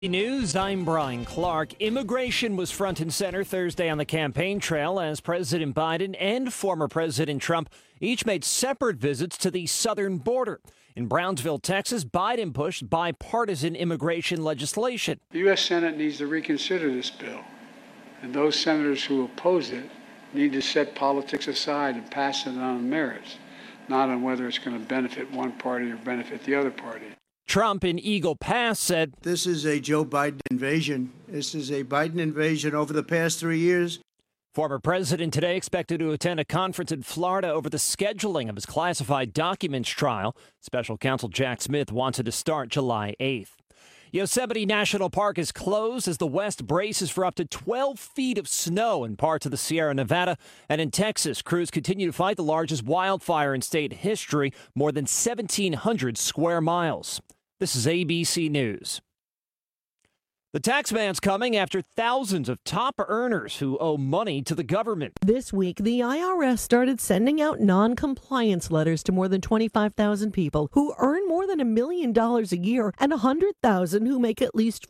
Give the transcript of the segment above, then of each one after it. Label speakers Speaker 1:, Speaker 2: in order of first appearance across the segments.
Speaker 1: News, I'm Brian Clark. Immigration was front and center Thursday on the campaign trail as President Biden and former President Trump each made separate visits to the southern border. In Brownsville, Texas, Biden pushed bipartisan immigration legislation.
Speaker 2: The U.S. Senate needs to reconsider this bill, and those senators who oppose it need to set politics aside and pass it on merits, not on whether it's going to benefit one party or benefit the other party.
Speaker 1: Trump in Eagle Pass said,
Speaker 3: "This is a Joe Biden invasion. This is a Biden invasion over the past 3 years."
Speaker 1: Former president today expected to attend a conference in Florida over the scheduling of his classified documents trial. Special counsel Jack Smith wants it to start July 8th. Yosemite National Park is closed as the West braces for up to 12 feet of snow in parts of the Sierra Nevada. And in Texas, crews continue to fight the largest wildfire in state history, more than 1,700 square miles. This is ABC News. The tax man's coming after thousands of top earners who owe money to the government.
Speaker 4: This week, the IRS started sending out non-compliance letters to more than 25,000 people who earn more than $1 million a year and 100,000 who make at least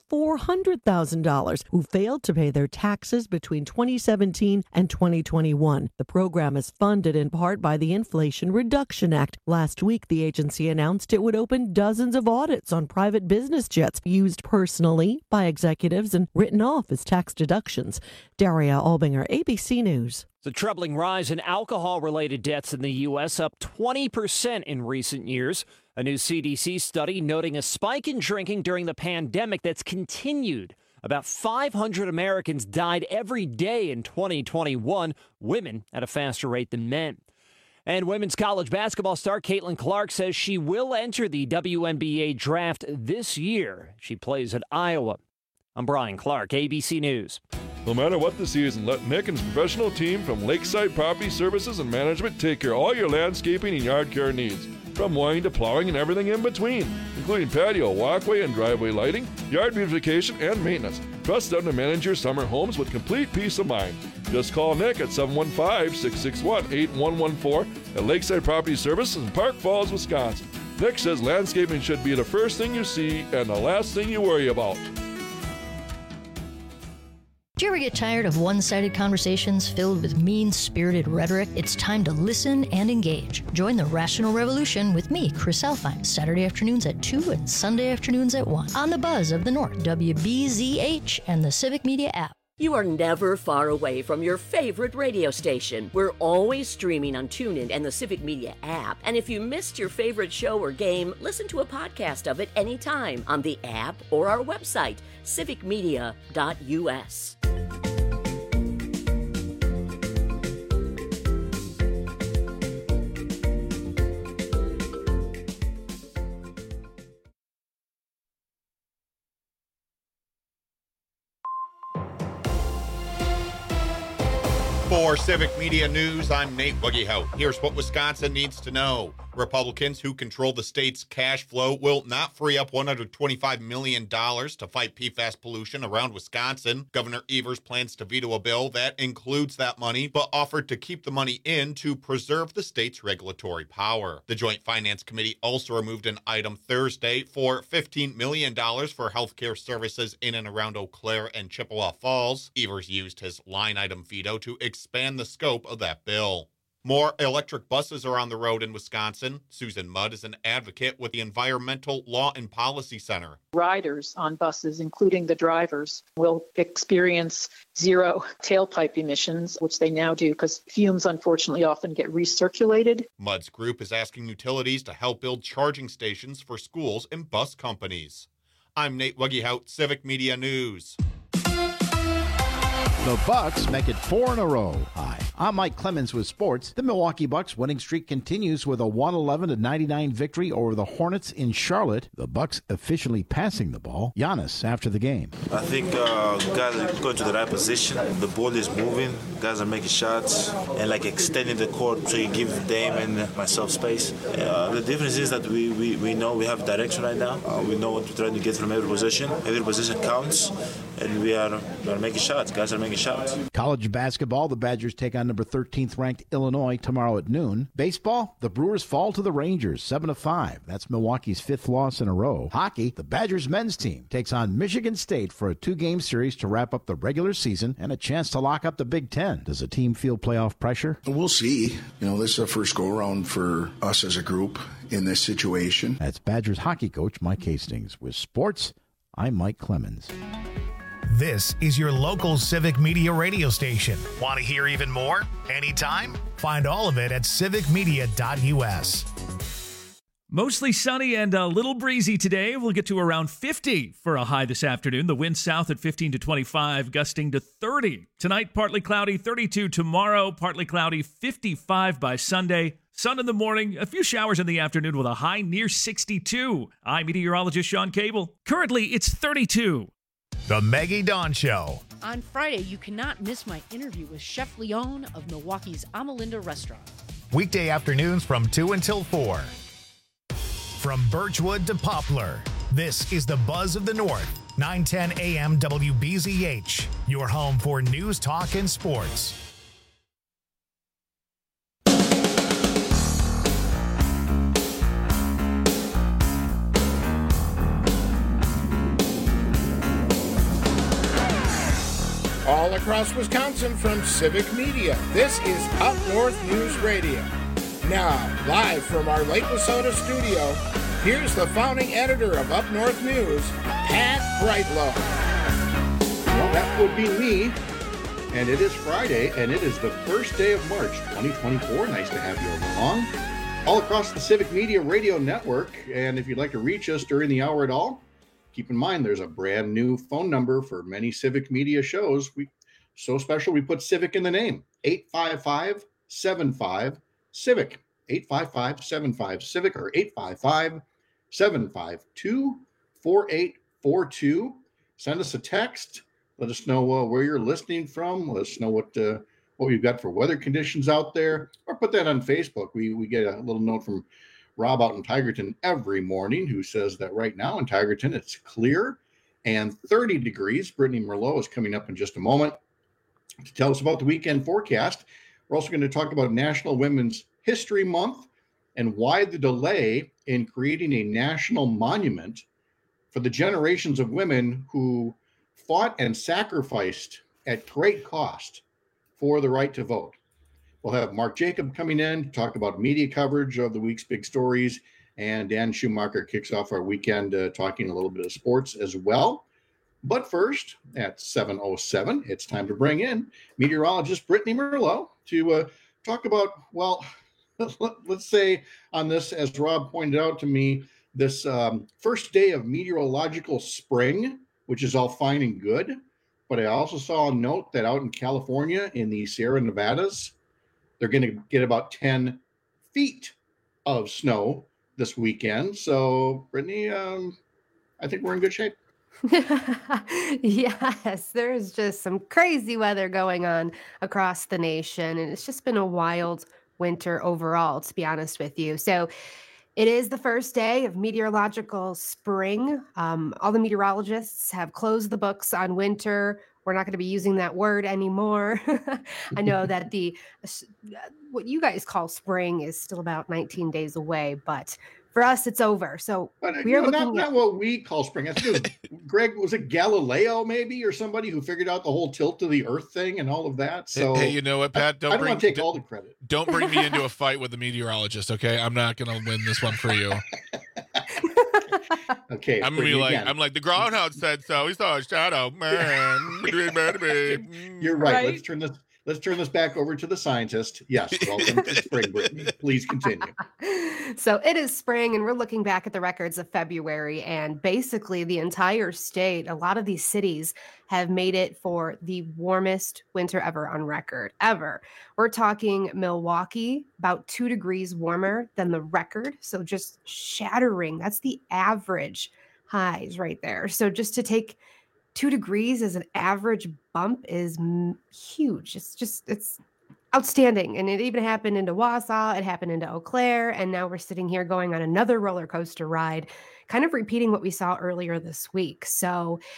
Speaker 4: $400,000 who failed to pay their taxes between 2017 and 2021. The program is funded in part by the Inflation Reduction Act. Last week, the agency announced it would open dozens of audits on private business jets used personally by executives and written off as tax deductions. Daria Albinger, ABC News.
Speaker 1: The troubling rise in alcohol-related deaths in the U.S. up 20% in recent years. A new CDC study noting a spike in drinking during the pandemic that's continued. About 500 Americans died every day in 2021, women at a faster rate than men. And women's college basketball star Caitlin Clark says she will enter the WNBA draft this year. She plays at Iowa. I'm Brian Clark, ABC News.
Speaker 5: No matter what the season, let Nick and his professional team from Lakeside Property Services and Management take care of all your landscaping and yard care needs. From mowing to plowing and everything in between, including patio, walkway, and driveway lighting, yard beautification, and maintenance. Trust them to manage your summer homes with complete peace of mind. Just call Nick at 715-661-8114 at Lakeside Property Services in Park Falls, Wisconsin. Nick says landscaping should be the first thing you see and the last thing you worry about.
Speaker 6: Do you ever get tired of one-sided conversations filled with mean-spirited rhetoric? It's time to listen and engage. Join the Rational Revolution with me, Chris Alfine, Saturday afternoons at 2 and Sunday afternoons at 1 on the Buzz of the North, WBZH, and the Civic Media app.
Speaker 7: You are never far away from your favorite radio station. We're always streaming on TuneIn and the Civic Media app. And if you missed your favorite show or game, listen to a podcast of it anytime on the app or our website, civicmedia.us.
Speaker 8: For Civic Media News, I'm Nate Wuggehout. Here's what Wisconsin needs to know. Republicans who control the state's cash flow will not free up $125 million to fight PFAS pollution around Wisconsin. Governor Evers plans to veto a bill that includes that money, but offered to keep the money in to preserve the state's regulatory power. The Joint Finance Committee also removed an item Thursday for $15 million for healthcare services in and around Eau Claire and Chippewa Falls. Evers used his line item veto to expand the scope of that bill. More electric buses are on the road in Wisconsin. Susan Mudd is an advocate with the Environmental Law and Policy Center.
Speaker 9: Riders on buses, including the drivers, will experience zero tailpipe emissions, which they now do because fumes unfortunately often get recirculated.
Speaker 8: Mudd's group is asking utilities to help build charging stations for schools and bus companies. I'm Nate Wuggehout, Civic Media News.
Speaker 10: The Bucks make it 4 in a row. Hi, I'm Mike Clemens with sports. The Milwaukee Bucks winning streak continues with a 111-99 victory over the Hornets in Charlotte. The Bucks efficiently passing the ball. Giannis after the game.
Speaker 11: I think guys are going to the right position. The ball is moving. Guys are making shots and extending the court so you give Dame and myself space. The difference is that we know we have direction right now. We know what we're trying to get from every position. Every position counts, and we are making shots. Guys are making making shots.
Speaker 10: College basketball, the Badgers take on number 13th ranked Illinois tomorrow at noon. Baseball, the Brewers fall to the Rangers 7-5. That's Milwaukee's 5th loss in a row. Hockey, the Badgers men's team takes on Michigan State for a 2-game series to wrap up the regular season and a chance to lock up the Big Ten. Does the team feel playoff pressure?
Speaker 12: We'll see. This is a first go-around for us as a group in this situation.
Speaker 10: That's Badgers hockey coach Mike Hastings. With sports, I'm Mike Clemens.
Speaker 13: This is your local Civic Media radio station. Want to hear even more? Anytime? Find all of it at civicmedia.us.
Speaker 14: Mostly sunny and a little breezy today. We'll get to around 50 for a high this afternoon. The wind south at 15 to 25, gusting to 30. Tonight, partly cloudy, 32 tomorrow, partly cloudy, 55 by Sunday. Sun in the morning, a few showers in the afternoon with a high near 62. I'm meteorologist Sean Cable. Currently, it's 32.
Speaker 13: The Maggie Dawn Show.
Speaker 15: On Friday, you cannot miss my interview with Chef Leon of Milwaukee's Amalinda restaurant.
Speaker 13: Weekday afternoons from 2 until 4. From Birchwood to Poplar, this is the Buzz of the North, 910 AM WBZH, your home for news, talk, and sports.
Speaker 16: All across Wisconsin from Civic Media, this is Up North News Radio. Now, live from our Lake Wissota studio, here's the founding editor of Up North News, Pat Brightlow.
Speaker 17: Well, that would be me. And it is Friday, and it is the first day of March 2024. Nice to have you along. All across the Civic Media Radio Network. And if you'd like to reach us during the hour at all, keep in mind there's a brand new phone number for many Civic Media shows. So special, we put Civic in the name. 855-75-CIVIC. 855-75-CIVIC or 855-752-4842. Send us a text. Let us know where you're listening from. Let us know what we've got for weather conditions out there. Or put that on Facebook. We get a little note from Rob out in Tigerton every morning who says that right now in Tigerton it's clear and 30 degrees. Brittany Merlot is coming up in just a moment to tell us about the weekend forecast. We're also going to talk about National Women's History Month and why the delay in creating a national monument for the generations of women who fought and sacrificed at great cost for the right to vote. We'll have Mark Jacob coming in to talk about media coverage of the week's big stories, and Dan Schumacher kicks off our weekend talking a little bit of sports as well. But first, at 7:07, it's time to bring in meteorologist Brittany Merlot to talk about, well, let's say on this, as Rob pointed out to me, this first day of meteorological spring, which is all fine and good. But I also saw a note that out in California, in the Sierra Nevadas, they're going to get about 10 feet of snow this weekend. So, Brittany, I think we're in good shape.
Speaker 18: Yes, there's just some crazy weather going on across the nation, and it's just been a wild winter overall, to be honest with you. So it is the first day of meteorological spring. All the meteorologists have closed the books on winter. We're not going to be using that word anymore. I know that what you guys call spring is still about 19 days away, but for us, it's over. So we are looking
Speaker 17: not what we call spring. I think it was Greg, was it Galileo maybe, or somebody who figured out the whole tilt of the earth thing and all of that? So
Speaker 19: hey, you know what, Pat?
Speaker 17: I don't want to take all the credit.
Speaker 19: Don't bring me into a fight with the meteorologist, okay? I'm not going to win this one for you.
Speaker 17: Okay.
Speaker 19: I'm gonna be like, the groundhog said so. He saw a shadow, man.
Speaker 17: You're right. Let's turn this back over to the scientist. Yes, welcome to spring, Brittany. Please continue.
Speaker 18: So it is spring, and we're looking back at the records of February, and basically the entire state, a lot of these cities have made it for the warmest winter ever on record, ever. We're talking Milwaukee, about 2 degrees warmer than the record. So just shattering. That's the average highs right there. So just to take 2 degrees as an average bump is huge. It's outstanding. And it even happened into Wausau. It happened into Eau Claire. And now we're sitting here going on another roller coaster ride, kind of repeating what we saw earlier this week. So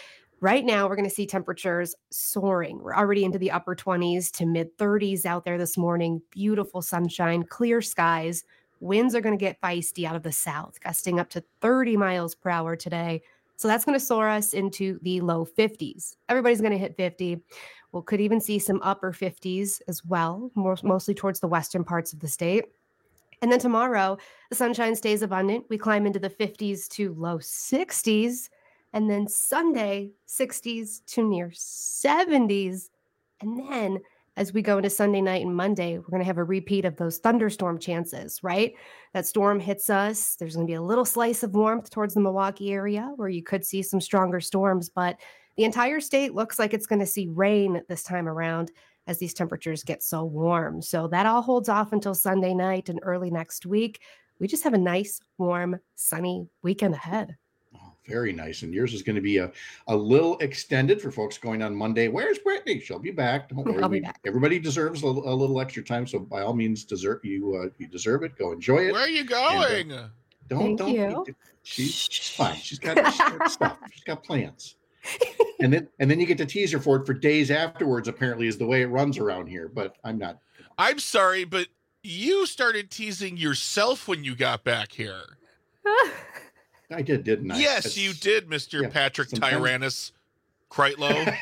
Speaker 18: Right now, we're going to see temperatures soaring. We're already into the upper 20s to mid 30s out there this morning. Beautiful sunshine, clear skies. Winds are going to get feisty out of the south, gusting up to 30 miles per hour today. So that's going to soar us into the low 50s. Everybody's going to hit 50. We could even see some upper 50s as well, mostly towards the western parts of the state. And then tomorrow, the sunshine stays abundant. We climb into the 50s to low 60s. And then Sunday, 60s to near 70s. And then as we go into Sunday night and Monday, we're going to have a repeat of those thunderstorm chances, right? That storm hits us. There's going to be a little slice of warmth towards the Milwaukee area where you could see some stronger storms. But the entire state looks like it's going to see rain this time around as these temperatures get so warm. So that all holds off until Sunday night and early next week. We just have a nice, warm, sunny weekend ahead.
Speaker 17: Very nice. And yours is going to be a little extended for folks going on Monday. Where's Brittany? She'll be back. Don't worry.
Speaker 18: I'll be back.
Speaker 17: Everybody deserves a little extra time. So by all means, you deserve it. Go enjoy it.
Speaker 19: Where are you going?
Speaker 17: And,
Speaker 18: Thank you.
Speaker 17: She's fine. She's got stuff. She's got plans. And then you get to tease her for it for days afterwards, apparently, is the way it runs around here. But I'm not.
Speaker 19: I'm sorry, but you started teasing yourself when you got back here.
Speaker 17: I did, didn't I?
Speaker 19: Yes, you did, Mr. Patrick Tyrannus Kreitlow.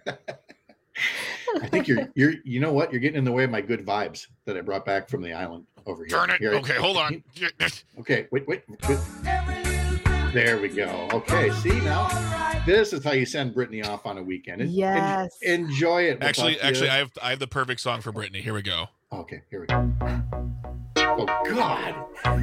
Speaker 17: I think you're you know what? You're getting in the way of my good vibes that I brought back from the island over here.
Speaker 19: Darn it.
Speaker 17: Here,
Speaker 19: okay, hold on.
Speaker 17: Okay, wait. There we go. Okay, see now? This is how you send Brittany off on a weekend.
Speaker 18: Yes.
Speaker 17: Enjoy it.
Speaker 19: Actually, I have the perfect song for Brittany. Here we go.
Speaker 17: Okay, here we go. Oh, God.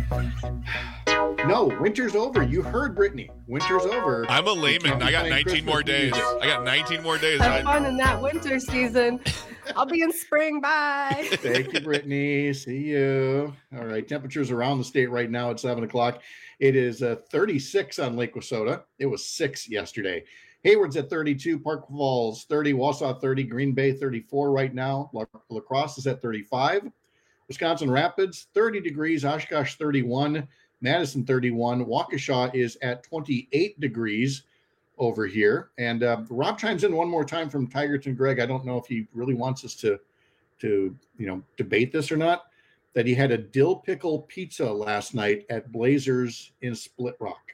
Speaker 17: No, winter's over. You heard Brittany. Winter's over.
Speaker 19: I'm a layman. I got 19 more days. I got 19 more days.
Speaker 18: Have fun in that winter season. I'll be in spring. Bye.
Speaker 17: Thank you, Brittany. See you. All right. Temperatures around the state right now at 7 o'clock. It is 36 on Lake Wissota. It was 6 yesterday. Hayward's at 32, Park Falls 30, Wausau 30, Green Bay 34 right now. La Crosse is at 35. Wisconsin Rapids 30 degrees, Oshkosh 31, Madison 31. Waukesha is at 28 degrees over here. And Rob chimes in one more time from Tigerton Greg. I don't know if he really wants us to debate this or not. That he had a dill pickle pizza last night at Blazers in Split Rock.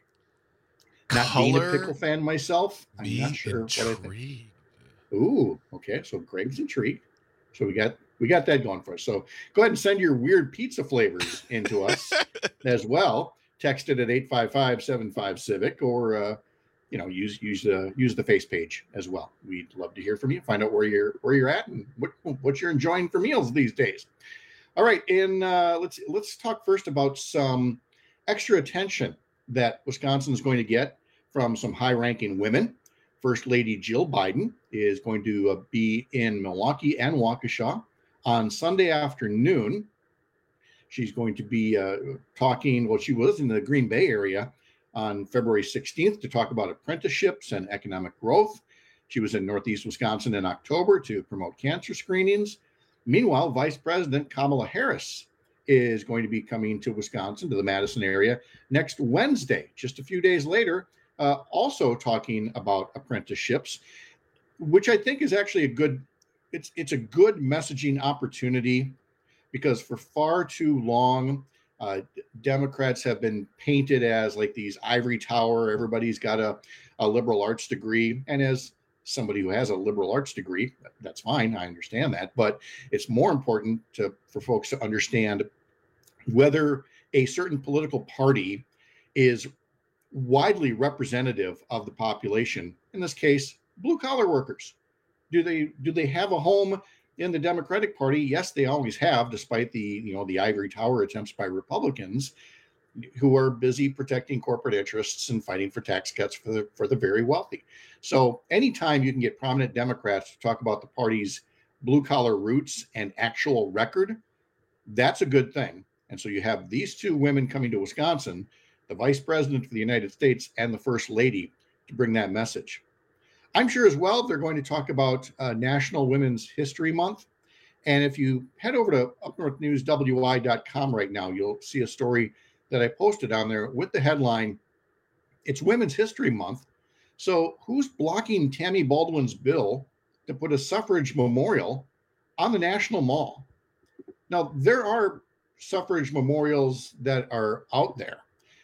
Speaker 17: Not being a pickle fan myself, I'm not sure what I think. Ooh, okay. So Greg's intrigued. So we got that going for us. So go ahead and send your weird pizza flavors into us as well. Text it at 855-75-CIVIC or use the face page as well. We'd love to hear from you. Find out where you're at and what you're enjoying for meals these days. All right, and let's talk first about some extra attention that Wisconsin is going to get from some high-ranking women. First Lady Jill Biden is going to be in Milwaukee and Waukesha on Sunday afternoon. She's going to be talking, well, she was in the Green Bay area on February 16th to talk about apprenticeships and economic growth. She was in Northeast Wisconsin in October to promote cancer screenings. Meanwhile, Vice President Kamala Harris is going to be coming to Wisconsin, to the Madison area, next Wednesday, just a few days later, also talking about apprenticeships, which I think is actually it's a good messaging opportunity, because for far too long, Democrats have been painted as like these ivory tower. Everybody's got a liberal arts degree. And as somebody who has a liberal arts degree, that's fine. I understand that. But it's more important for folks to understand whether a certain political party is widely representative of the population. In this case, blue collar workers. Do they have a home in the Democratic Party? Yes, they always have, despite the ivory tower attempts by Republicans who are busy protecting corporate interests and fighting for tax cuts for the very wealthy. So anytime you can get prominent Democrats to talk about the party's blue collar roots and actual record, that's a good thing. And so you have these two women coming to Wisconsin, the Vice President of the United States and the First Lady, to bring that message. I'm sure as well they're going to talk about National Women's History Month. And if you head over to upnorthnewswi.com right now, you'll see a story that I posted on there with the headline, "It's Women's History Month, So who's blocking Tammy Baldwin's bill to put a suffrage memorial on the National Mall? Now, there are suffrage memorials that are out there,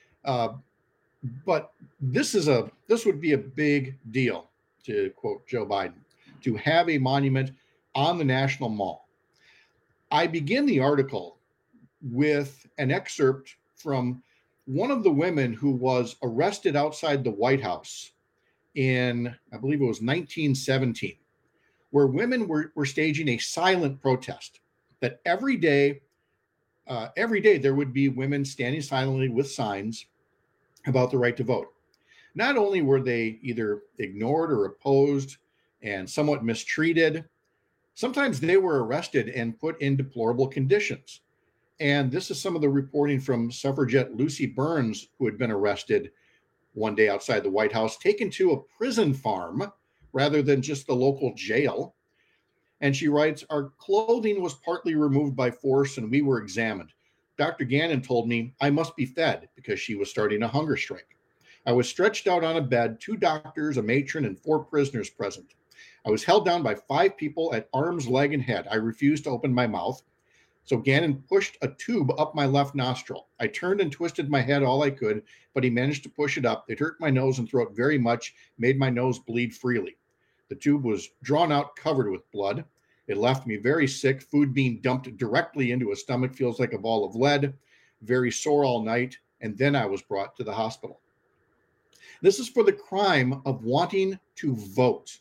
Speaker 17: but this would be a big deal, to quote Joe Biden, to have a monument on the National Mall. I begin the article with an excerpt from one of the women who was arrested outside the White House in, I believe it was 1917, where women were staging a silent protest that every day there would be women standing silently with signs about the right to vote. Not only were they either ignored or opposed and somewhat mistreated, sometimes they were arrested and put in deplorable conditions. And this is some of the reporting from suffragette Lucy Burns, who had been arrested one day outside the White House, taken to a prison farm rather than just the local jail. And she writes, "Our clothing was partly removed by force and we were examined. Dr. Gannon told me I must be fed because she was starting a hunger strike. I was stretched out on a bed, 2 doctors, a matron, and 4 prisoners present. I was held down by 5 people at arms, leg, and head. I refused to open my mouth. So Gannon pushed a tube up my left nostril. I turned and twisted my head all I could, but he managed to push it up. It hurt my nose and throat very much, made my nose bleed freely. The tube was drawn out, covered with blood. It left me very sick. Food being dumped directly into a stomach feels like a ball of lead. Very sore all night. And then I was brought to the hospital." This is for the crime of wanting to vote.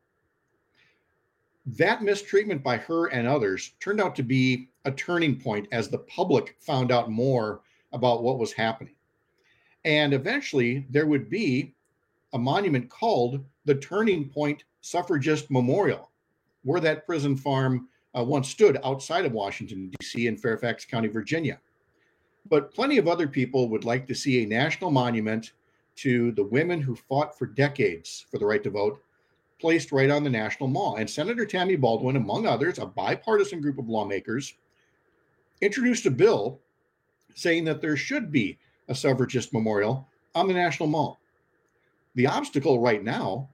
Speaker 17: That mistreatment by her and others turned out to be a turning point as the public found out more about what was happening. And eventually there would be a monument called the Turning Point Suffragist Memorial, where that prison farm once stood outside of Washington, D.C. in Fairfax County, Virginia. But plenty of other people would like to see a national monument to the women who fought for decades for the right to vote, placed right on the National Mall. And Senator Tammy Baldwin, among others, a bipartisan group of lawmakers, introduced a bill saying that there should be a suffragist memorial on the National Mall. The obstacle right now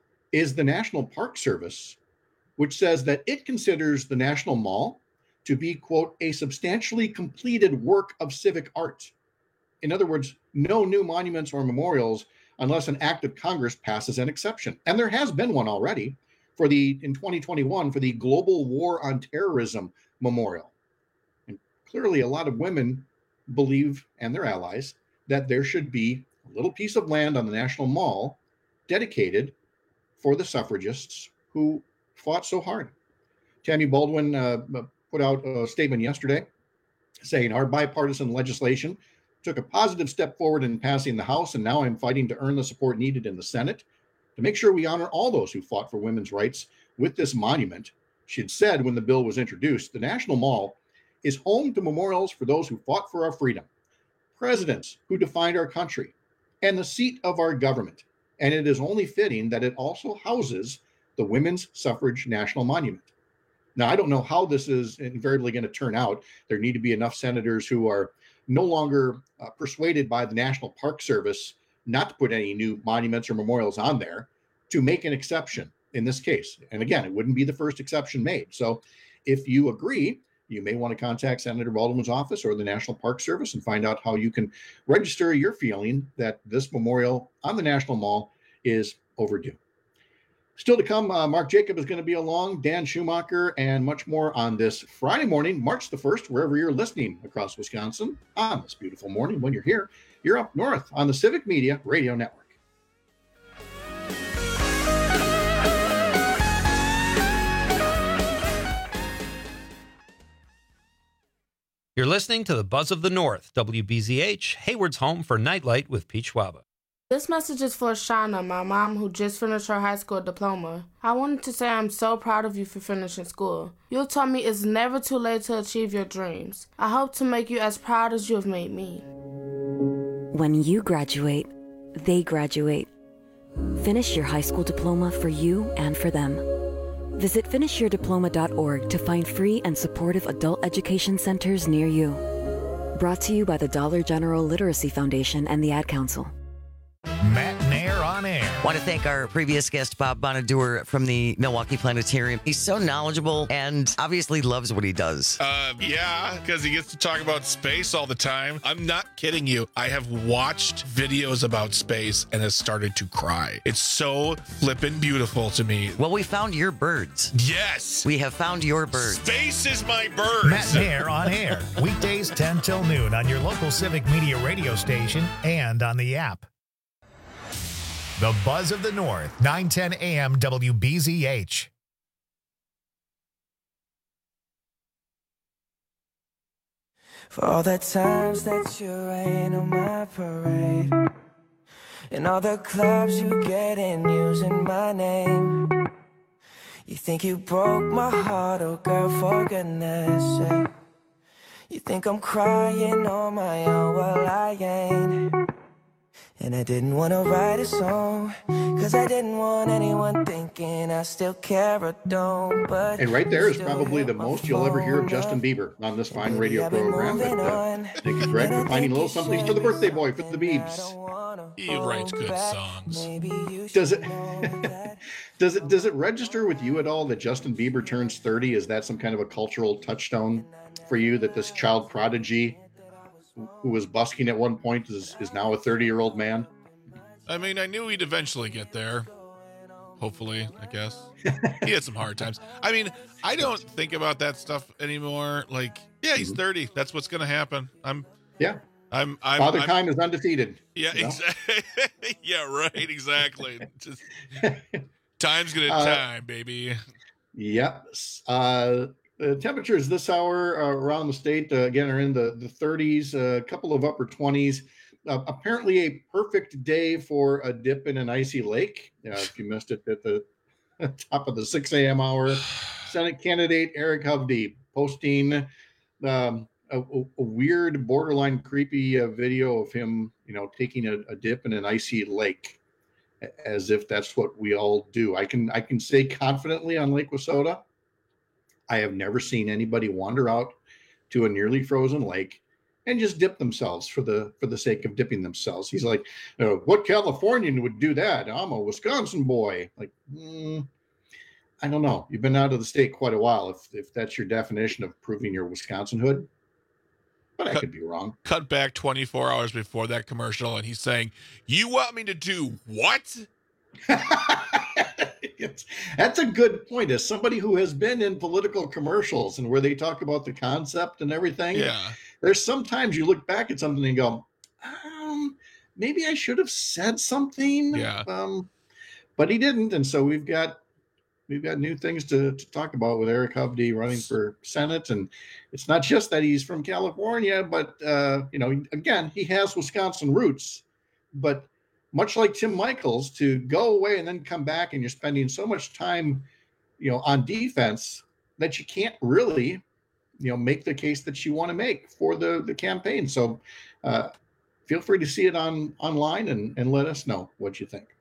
Speaker 17: is the National Park Service, which says that it considers the National Mall to be, quote, a substantially completed work of civic art. In other words, no new monuments or memorials unless an act of Congress passes an exception. And there has been one already in 2021 for the Global War on Terrorism Memorial. And clearly a lot of women believe, and their allies, that there should be a little piece of land on the National Mall dedicated for the suffragists who fought so hard. Tammy Baldwin put out a statement yesterday saying our bipartisan legislation took a positive step forward in passing the House, and now I'm fighting to earn the support needed in the Senate to make sure we honor all those who fought for women's rights with this monument. She had said when the bill was introduced, the National Mall is home to memorials for those who fought for our freedom, presidents who defined our country, and the seat of our government. And it is only fitting that it also houses the Women's Suffrage National Monument. Now, I don't know how this is invariably going to turn out. There need to be enough senators who are no longer persuaded by the National Park Service not to put any new monuments or memorials on there to make an exception in this case. And again, it wouldn't be the first exception made. So if you agree, you may want to contact Senator Baldwin's office or the National Park Service and find out how you can register your feeling that this memorial on the National Mall is overdue. Still to come, Mark Jacob is going to be along, Dan Schumacher, and much more on this Friday morning, March the 1st, wherever you're listening across Wisconsin on this beautiful morning. When you're here, you're up north on the Civic Media Radio Network.
Speaker 20: You're listening to the Buzz of the North, WBZH, Hayward's home for Nightlight with Pete Schwaba.
Speaker 21: This message is for Shauna, my mom, who just finished her high school diploma. I wanted to say I'm so proud of you for finishing school. You taught me it's never too late to achieve your dreams. I hope to make you as proud as you have made me.
Speaker 22: When you graduate, they graduate. Finish your high school diploma for you and for them. Visit finishyourdiploma.org to find free and supportive adult education centers near you. Brought to you by the Dollar General Literacy Foundation and the Ad Council.
Speaker 13: Matt Nair on on Air.
Speaker 2: Want to thank our previous guest, Bob Bonadur from the Milwaukee Planetarium. He's so knowledgeable and obviously loves what he does.
Speaker 19: Yeah, because he gets to talk about space all the time. I'm not kidding you. I have watched videos about space and has started to cry. It's so flippin' beautiful to me.
Speaker 2: Well, we found your birds.
Speaker 19: Yes.
Speaker 2: We have found your birds.
Speaker 19: Space is my birds.
Speaker 13: Matt Mayer on Air. Weekdays 10 till noon on your local Civic Media radio station and on the app. The Buzz of the North, 910 AM WBZH.
Speaker 3: For all the times that you rain on my parade, and all the clubs you get in using my name. You think you broke my heart, oh girl, for goodness sake. You think I'm crying on my own, well I ain't. And I didn't want to write a song, cause I didn't want anyone thinking I still care or don't. But
Speaker 17: and right there is probably the most you'll ever hear of Justin Bieber on this fine radio program. But thank you, Greg, for finding a little something for the birthday boy, for the Biebs.
Speaker 19: He writes good songs.
Speaker 17: Does it register with you at all that Justin Bieber turns 30? Is that some kind of a cultural touchstone for you, that this child prodigy who was busking at one point is now a 30-year-old man?
Speaker 19: I mean, I knew he'd eventually get there. Hopefully, I guess. He had some hard times. I mean, I don't think about that stuff anymore. Like, yeah, he's 30. That's what's going to happen. Father Time is undefeated.
Speaker 17: You
Speaker 19: Yeah,
Speaker 17: know?
Speaker 19: exactly. Yeah, right. Exactly. Just time's gonna time, baby.
Speaker 17: Yep. The temperatures this hour around the state again are in the 30s, a couple of upper 20s. Apparently, a perfect day for a dip in an icy lake. If you missed it at the top of the 6 a.m. hour, Senate candidate Eric Hovde posting a weird, borderline creepy video of him, taking a dip in an icy lake, as if that's what we all do. I can say confidently on Lake Wissota, I have never seen anybody wander out to a nearly frozen lake and just dip themselves for the sake of dipping themselves. He's like, what Californian would do that? I'm a Wisconsin boy. Like, I don't know. You've been out of the state quite a while if that's your definition of proving your Wisconsinhood. But I could be wrong.
Speaker 19: Cut back 24 hours before that commercial, and he's saying, "You want me to do what?"
Speaker 17: That's a good point. As somebody who has been in political commercials and where they talk about the concept and everything, there's sometimes you look back at something and go, maybe I should have said something. But he didn't, and so we've got new things to talk about with Eric Hovde running for Senate. And it's not just that he's from California, but again, he has Wisconsin roots. But much like Tim Michaels, to go away and then come back, and you're spending so much time, on defense that you can't really, make the case that you want to make for the campaign. So feel free to see it online and let us know what you think.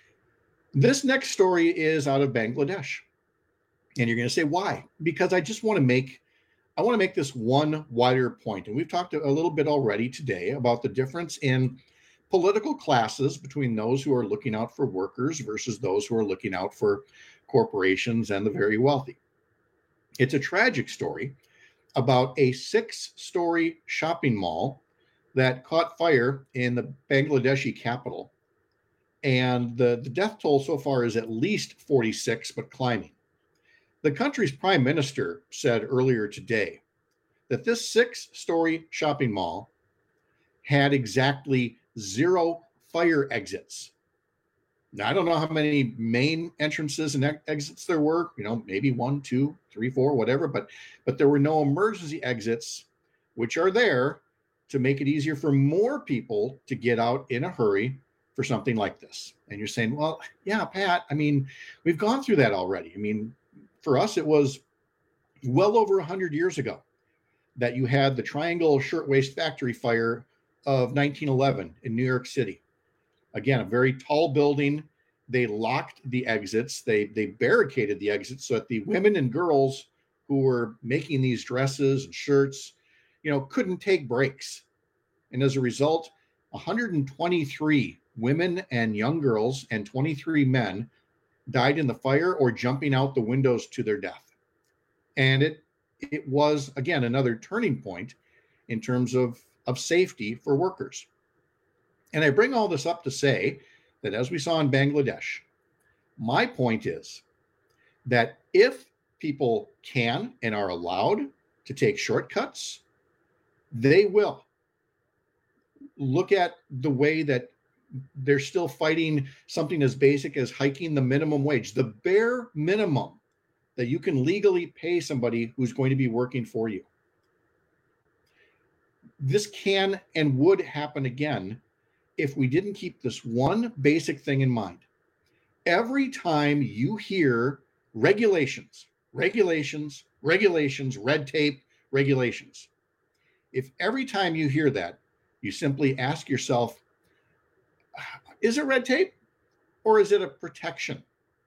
Speaker 17: This next story is out of Bangladesh. And you're going to say, why? Because I want to make this one wider point. And we've talked a little bit already today about the difference in political classes between those who are looking out for workers versus those who are looking out for corporations and the very wealthy. It's a tragic story about a 6-story shopping mall that caught fire in the Bangladeshi capital. And the death toll so far is at least 46, but climbing. The country's prime minister said earlier today that this 6-story shopping mall had exactly 0 fire exits. Now, I don't know how many main entrances and exits there were, maybe 1, 2, 3, 4, whatever, but there were no emergency exits, which are there to make it easier for more people to get out in a hurry for something like this. And you're saying, well, yeah, Pat, I mean, we've gone through that already. I mean, for us, it was well over 100 years ago that you had the Triangle Shirtwaist Factory fire of 1911 in New York City. Again, a very tall building. They locked the exits. They barricaded the exits so that the women and girls who were making these dresses and shirts, couldn't take breaks. And as a result, 123 women and young girls and 23 men died in the fire or jumping out the windows to their death. And it was, again, another turning point in terms of safety for workers. And I bring all this up to say that, as we saw in Bangladesh, my point is that if people can and are allowed to take shortcuts, they will. Look at the way that they're still fighting something as basic as hiking the minimum wage, the bare minimum that you can legally pay somebody who's going to be working for you. This can and would happen again if we didn't keep this one basic thing in mind. Every time you hear regulations, red tape, regulations, if every time you hear that, you simply ask yourself, is it red tape or is it a protection?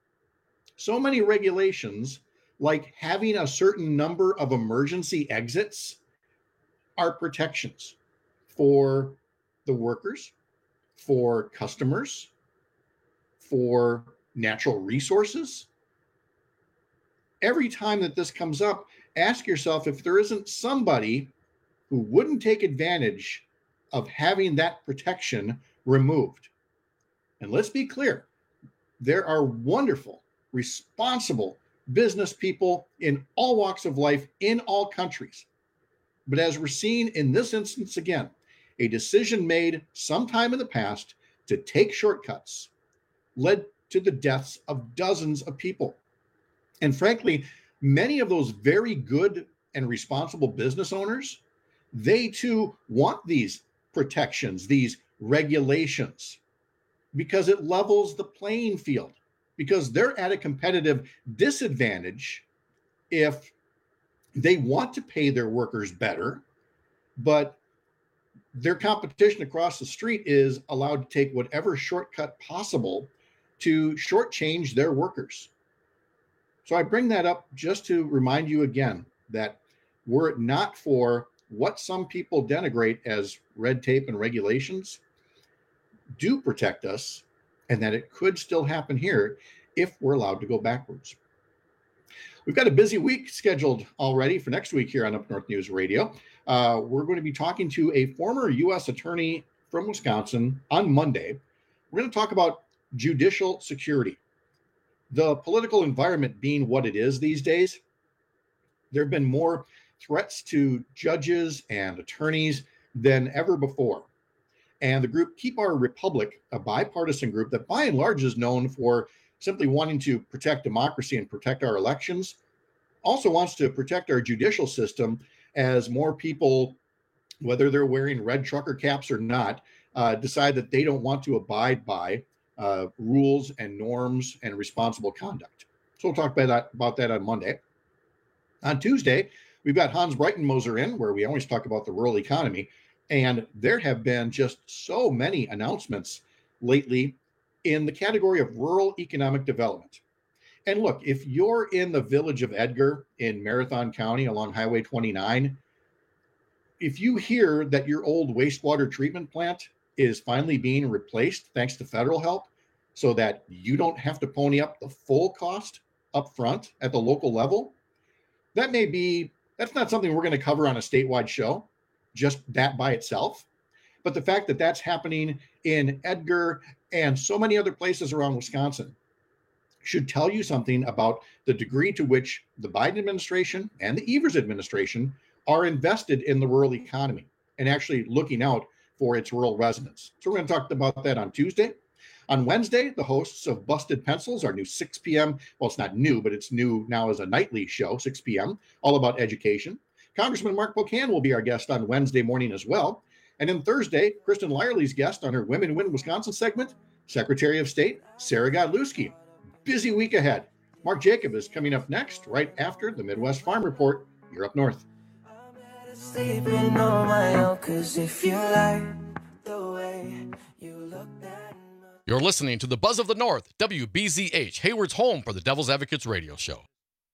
Speaker 17: So many regulations, like having a certain number of emergency exits, are protections for the workers, for customers, for natural resources. Every time that this comes up, ask yourself if there isn't somebody who wouldn't take advantage of having that protection removed. And let's be clear, there are wonderful, responsible business people in all walks of life, in all countries. But as we're seeing in this instance again, a decision made sometime in the past to take shortcuts led to the deaths of dozens of people. And frankly, many of those very good and responsible business owners, they too want these protections, these regulations, because it levels the playing field, because they're at a competitive disadvantage if they want to pay their workers better, but their competition across the street is allowed to take whatever shortcut possible to shortchange their workers. So I bring that up just to remind you again that were it not for what some people denigrate as red tape and regulations, do protect us, and that it could still happen here if we're allowed to go backwards. We've got a busy week scheduled already for next week here on Up North News Radio. We're going to be talking to a former U.S. attorney from Wisconsin on Monday. We're going to talk about judicial security. The political environment being what it is these days, there have been more threats to judges and attorneys than ever before. And the group Keep Our Republic, a bipartisan group that by and large is known for simply wanting to protect democracy and protect our elections, also wants to protect our judicial system as more people, whether they're wearing red trucker caps or not, decide that they don't want to abide by rules and norms and responsible conduct. So we'll talk about that on Monday. On Tuesday, we've got Hans Breitenmoser in, where we always talk about the rural economy. And there have been just so many announcements lately in the category of rural economic development. And look, if you're in the village of Edgar in Marathon County along Highway 29, if you hear that your old wastewater treatment plant is finally being replaced thanks to federal help so that you don't have to pony up the full cost up front at the local level, that's not something we're going to cover on a statewide show, just that by itself. But the fact that that's happening in Edgar and so many other places around Wisconsin should tell you something about the degree to which the Biden administration and the Evers administration are invested in the rural economy and actually looking out for its rural residents. So we're going to talk about that on Tuesday. On Wednesday, the hosts of Busted Pencils, our new 6 p.m., well, it's not new, but it's new now as a nightly show, 6 p.m., all about education. Congressman Mark Pocan will be our guest on Wednesday morning as well. And then Thursday, Kristen Lyerly's guest on her Women Win Wisconsin segment, Secretary of State Sarah Godlewski. Busy week ahead. Mark Jacob is coming up next, right after the Midwest Farm Report. You're up north.
Speaker 3: Sleeping on my own, 'cause if you like the way you look that much.
Speaker 1: You're listening to the Buzz of the North, WBZH, Hayward's home for the Devil's Advocates radio show.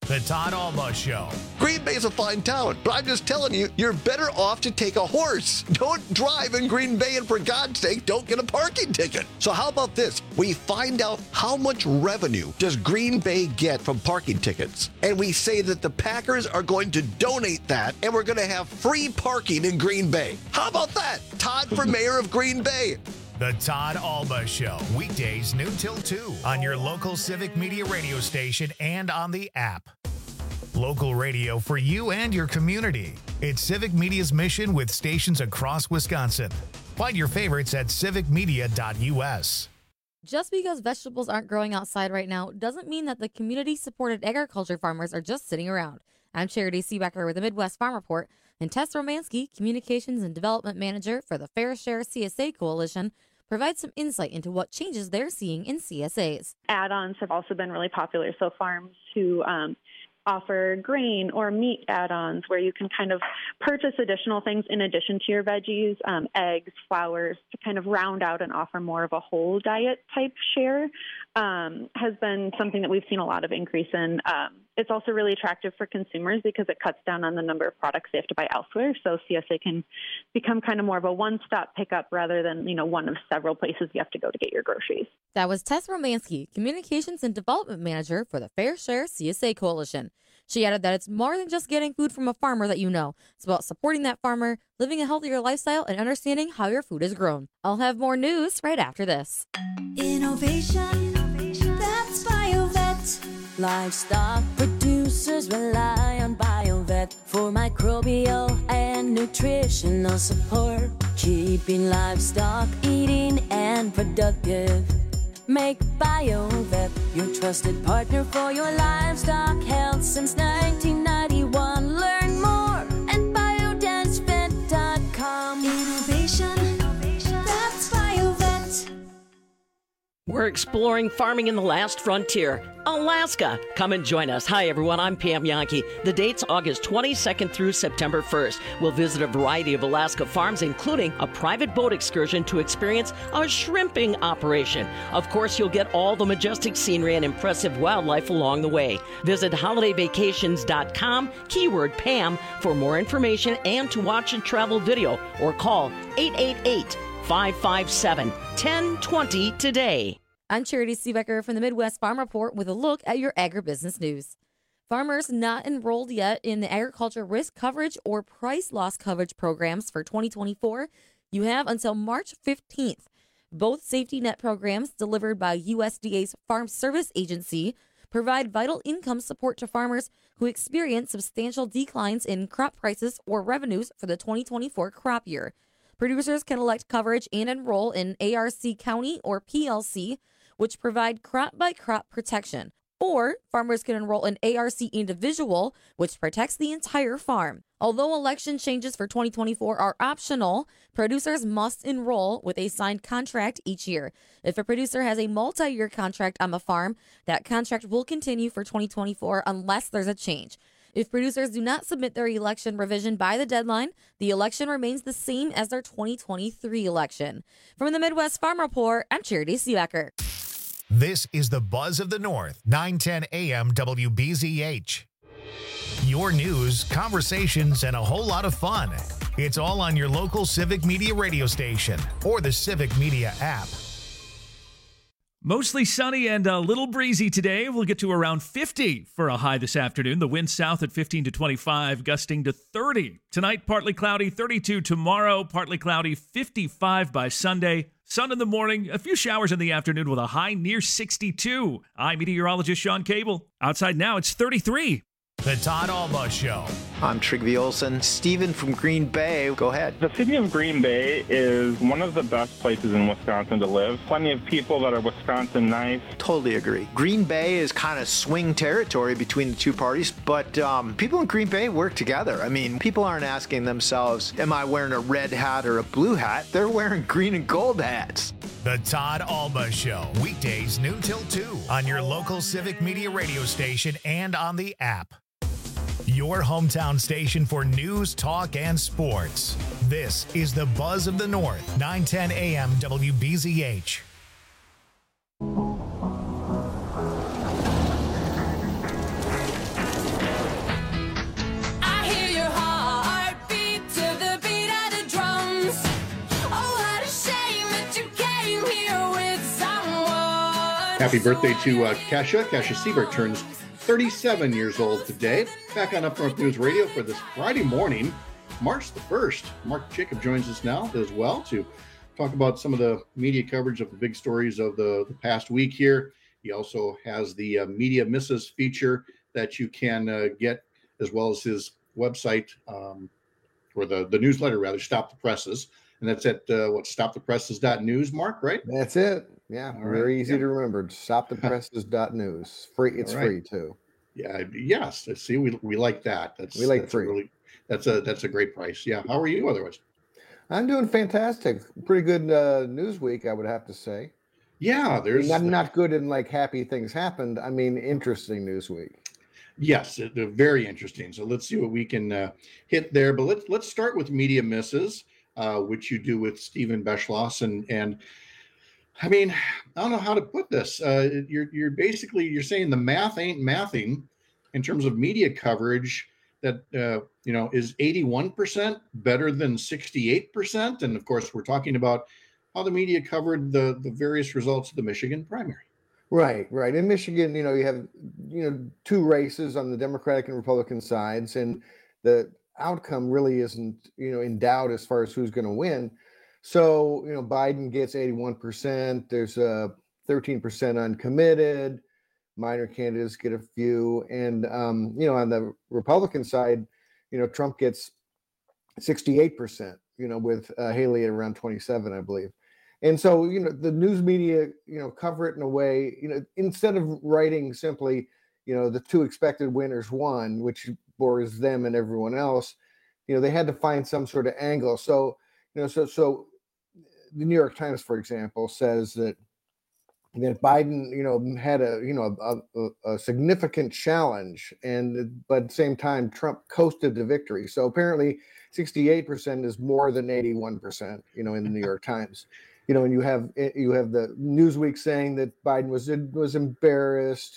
Speaker 13: The Todd Alba Show.
Speaker 1: Green Bay's a fine town, but I'm just telling you, you're better off to take a horse. Don't drive in Green Bay, and for God's sake, don't get a parking ticket. So how about this? We find out how much revenue does Green Bay get from parking tickets, and we say that the Packers are going to donate that, and we're going to have free parking in Green Bay. How about that? Todd for mayor of Green Bay.
Speaker 13: The Todd Alba Show, weekdays noon till 2 on your local Civic Media radio station and on the app. Local radio for you and your community. It's Civic Media's mission with stations across Wisconsin. Find your favorites at civicmedia.us.
Speaker 4: Just because vegetables aren't growing outside right now doesn't mean that the community-supported agriculture farmers are just sitting around. I'm Charity Seebecker with the Midwest Farm Report, and Tess Romanski, Communications and Development Manager for the Fair Share CSA Coalition, provides some insight into what changes they're seeing in CSAs.
Speaker 23: Add-ons have also been really popular, so farms who offer grain or meat add-ons where you can kind of purchase additional things in addition to your veggies, eggs, flours, to kind of round out and offer more of a whole diet type share has been something that we've seen a lot of increase in. It's also really attractive for consumers because it cuts down on the number of products they have to buy elsewhere. So CSA can become kind of more of a one-stop pickup rather than, one of several places you have to go to get your groceries.
Speaker 4: That was Tess Romanski, Communications and Development Manager for the Fair Share CSA Coalition. She added that it's more than just getting food from a farmer that you know. It's about supporting that farmer, living a healthier lifestyle, and understanding how your food is grown. I'll have more news right after this.
Speaker 24: Innovation, that's BioVet. Livestock producers rely on BioVet for microbial and nutritional support, keeping livestock eating and productive. Make BioVet your trusted partner for your livestock health since 1991. Learn more at biodensvet.com. Innovation, that's BioVet.
Speaker 7: We're exploring farming in the last frontier, Alaska. Come and join us. Hi, everyone. I'm Pam Yankee. The date's August 22nd through September 1st. We'll visit a variety of Alaska farms, including a private boat excursion to experience a shrimping operation. Of course, you'll get all the majestic scenery and impressive wildlife along the way. Visit holidayvacations.com, keyword Pam, for more information and to watch a travel video, or call 888-557-1020 today.
Speaker 4: I'm Charity Seebecker from the Midwest Farm Report with a look at your agribusiness news. Farmers not enrolled yet in the Agriculture Risk Coverage or Price Loss Coverage programs for 2024, you have until March 15th. Both safety net programs delivered by USDA's Farm Service Agency provide vital income support to farmers who experience substantial declines in crop prices or revenues for the 2024 crop year. Producers can elect coverage and enroll in ARC County or PLC, which provide crop-by-crop protection. Or farmers can enroll in ARC Individual, which protects the entire farm. Although election changes for 2024 are optional, producers must enroll with a signed contract each year. If a producer has a multi-year contract on the farm, that contract will continue for 2024 unless there's a change. If producers do not submit their election revision by the deadline, the election remains the same as their 2023 election. From the Midwest Farm Report, I'm Charity Seebecker.
Speaker 13: This is the Buzz of the North, 910 AM WBZH. Your news, conversations, and a whole lot of fun. It's all on your local Civic Media radio station or the Civic Media app.
Speaker 14: Mostly sunny and a little breezy today. We'll get to around 50 for a high this afternoon. The wind south at 15 to 25, gusting to 30. Tonight, partly cloudy, 32 tomorrow, partly cloudy, 55 by Sunday. Sun in the morning, a few showers in the afternoon with a high near 62. I'm meteorologist Sean Cable. Outside now, it's 33.
Speaker 13: The Todd Alba Show.
Speaker 25: I'm Trygve Olsen. Steven from Green Bay, go ahead.
Speaker 26: The city of Green Bay is one of the best places in Wisconsin to live. Plenty of people that are Wisconsin nice.
Speaker 25: Totally agree. Green Bay is kind of swing territory between the two parties, but people in Green Bay work together. I mean, people aren't asking themselves, am I wearing a red hat or a blue hat? They're wearing green and gold hats.
Speaker 13: The Todd Alba Show, weekdays noon till 2 on your local Civic Media radio station and on the app. Your hometown station for news, talk, and sports. This is the Buzz of the North, 910 AM WBZH.
Speaker 17: Happy birthday to Kesha. Kesha Seabrook turns 37 years old today. Back on Up North News Radio for this Friday morning, March the 1st. Mark Jacob joins us now as well to talk about some of the media coverage of the big stories of the past week here. He also has the Media Misses feature that you can get, as well as his website, or the newsletter, rather, Stop the Presses. And that's at stopthepresses.news, Mark, right?
Speaker 5: That's it. Yeah, very easy to remember. Stopthepresses.news. Free. It's free too.
Speaker 17: Yeah. Yes. See, we like that.
Speaker 5: We like free.
Speaker 17: That's a great price. Yeah. How are you otherwise?
Speaker 5: I'm doing fantastic. Pretty good news week, I would have to say.
Speaker 17: Yeah, there's
Speaker 5: not good in like happy things happened. I mean, interesting news week.
Speaker 17: Yes, they're very interesting. So let's see what we can hit there. But let's start with Media Misses, which you do with Stephen Beschloss, and I mean, I don't know how to put this. You're basically saying the math ain't mathing in terms of media coverage that is 81% better than 68%, and of course we're talking about how the media covered the various results of the Michigan primary.
Speaker 5: Right. In Michigan, you have two races on the Democratic and Republican sides, and the outcome really isn't in doubt as far as who's going to win. So Biden gets 81%. There's 13% uncommitted. Minor candidates get a few, and on the Republican side, Trump gets 68%. With Haley at around 27, I believe. And so, the news media, cover it in a way, instead of writing simply, the two expected winners won, which bores them and everyone else, they had to find some sort of angle. So, so the New York Times, for example, says that Biden, had a significant challenge, but at the same time, Trump coasted to victory. So apparently 68% is more than 81%, in the New York Times. And you have the Newsweek saying that Biden was embarrassed.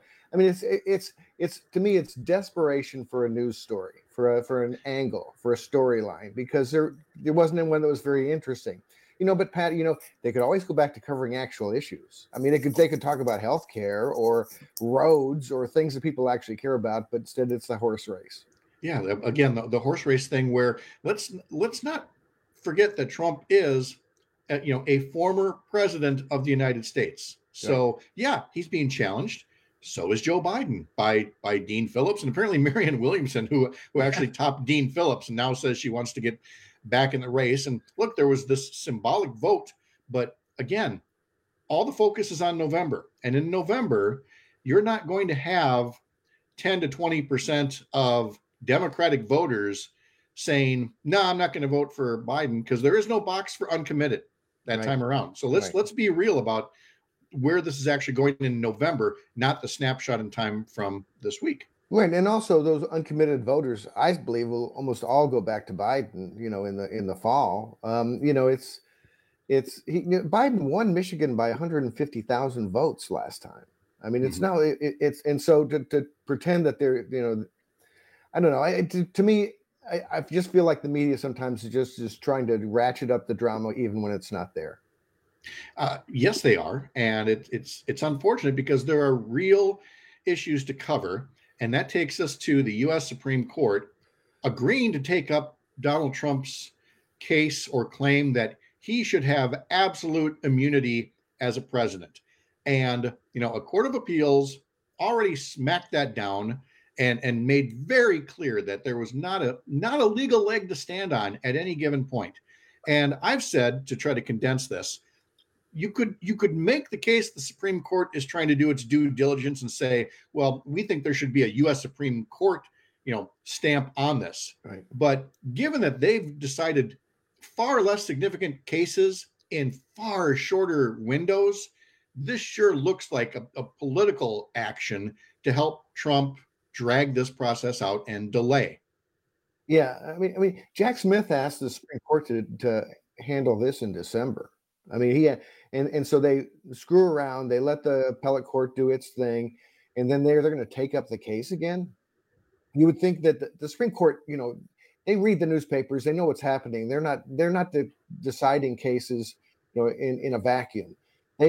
Speaker 5: It's to me, it's desperation for a news story, for an angle, for a storyline, because there wasn't one that was very interesting. But Pat, they could always go back to covering actual issues. I mean, they could talk about healthcare or roads or things that people actually care about, but instead it's the horse race.
Speaker 17: Yeah, again, the horse race thing, where let's not forget that Trump is a former president of the United States. So yeah, he's being challenged. So is Joe Biden by Dean Phillips, and apparently Marianne Williamson, who actually topped Dean Phillips and now says she wants to get back in the race. And look, there was this symbolic vote, but again, all the focus is on November. And in November, you're not going to have 10 to 20% of Democratic voters saying, no, I'm not going to vote for Biden, because there is no box for uncommitted that time around. So let's be real about where this is actually going in November, not the snapshot in time from this week.
Speaker 5: Right, and also those uncommitted voters, I believe, will almost all go back to Biden. In the fall. Biden won Michigan by 150,000 votes last time. I mean, it's now and so to pretend that they're I don't know. To me, I just feel like the media sometimes is just trying to ratchet up the drama even when it's not there.
Speaker 17: Yes, they are, and it's unfortunate because there are real issues to cover. And that takes us to the U.S. Supreme Court agreeing to take up Donald Trump's case or claim that he should have absolute immunity as a president. And, a court of appeals already smacked that down and made very clear that there was not a legal leg to stand on at any given point. And I've said, to try to condense this, you could make the case the Supreme Court is trying to do its due diligence and say, well, we think there should be a U.S. Supreme Court, stamp on this.
Speaker 5: Right.
Speaker 17: But given that they've decided far less significant cases in far shorter windows, this sure looks like a political action to help Trump drag this process out and delay.
Speaker 5: Yeah, I mean, Jack Smith asked the Supreme Court to handle this in December. I mean, and so they screw around. They let the appellate court do its thing, and then they're going to take up the case again. You would think that the Supreme Court, they read the newspapers, they know what's happening. They're not deciding cases, in a vacuum.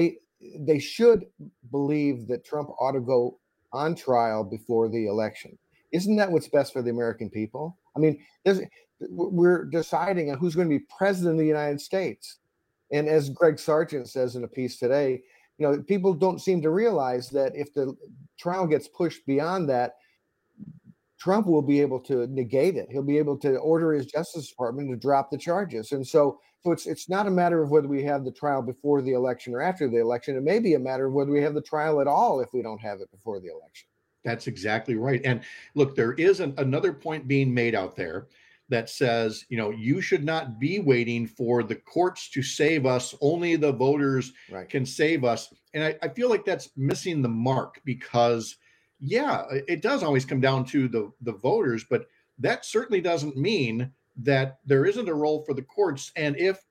Speaker 5: they should believe that Trump ought to go on trial before the election. Isn't that what's best for the American people? I mean, we're deciding on who's going to be president of the United States. And as Greg Sargent says in a piece today, people don't seem to realize that if the trial gets pushed beyond that, Trump will be able to negate it. He'll be able to order his Justice Department to drop the charges. And so it's not a matter of whether we have the trial before the election or after the election. It may be a matter of whether we have the trial at all if we don't have it before the election.
Speaker 17: That's exactly right. And look, there is another point being made out there that says, you should not be waiting for the courts to save us. Only the voters can save us. And I feel like that's missing the mark because, yeah, it does always come down to the voters, but that certainly doesn't mean that there isn't a role for the courts. And if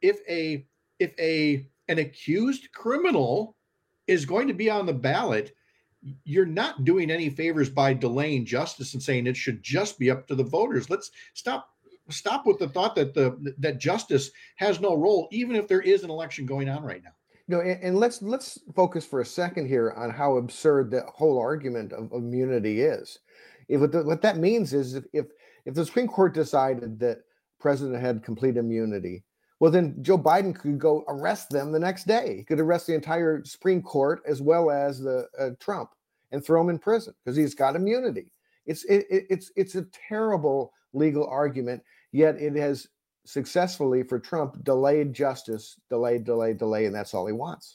Speaker 17: an accused criminal is going to be on the ballot, you're not doing any favors by delaying justice and saying it should just be up to the voters. Let's stop with the thought that that justice has no role, even if there is an election going on right now.
Speaker 5: And let's focus for a second here on how absurd the whole argument of immunity is. What that means is if the Supreme Court decided that president had complete immunity, well, then Joe Biden could go arrest them the next day. He could arrest the entire Supreme Court as well as the Trump and throw him in prison because he's got immunity. It's a terrible legal argument, yet it has successfully for Trump delayed justice, delay, and that's all he wants.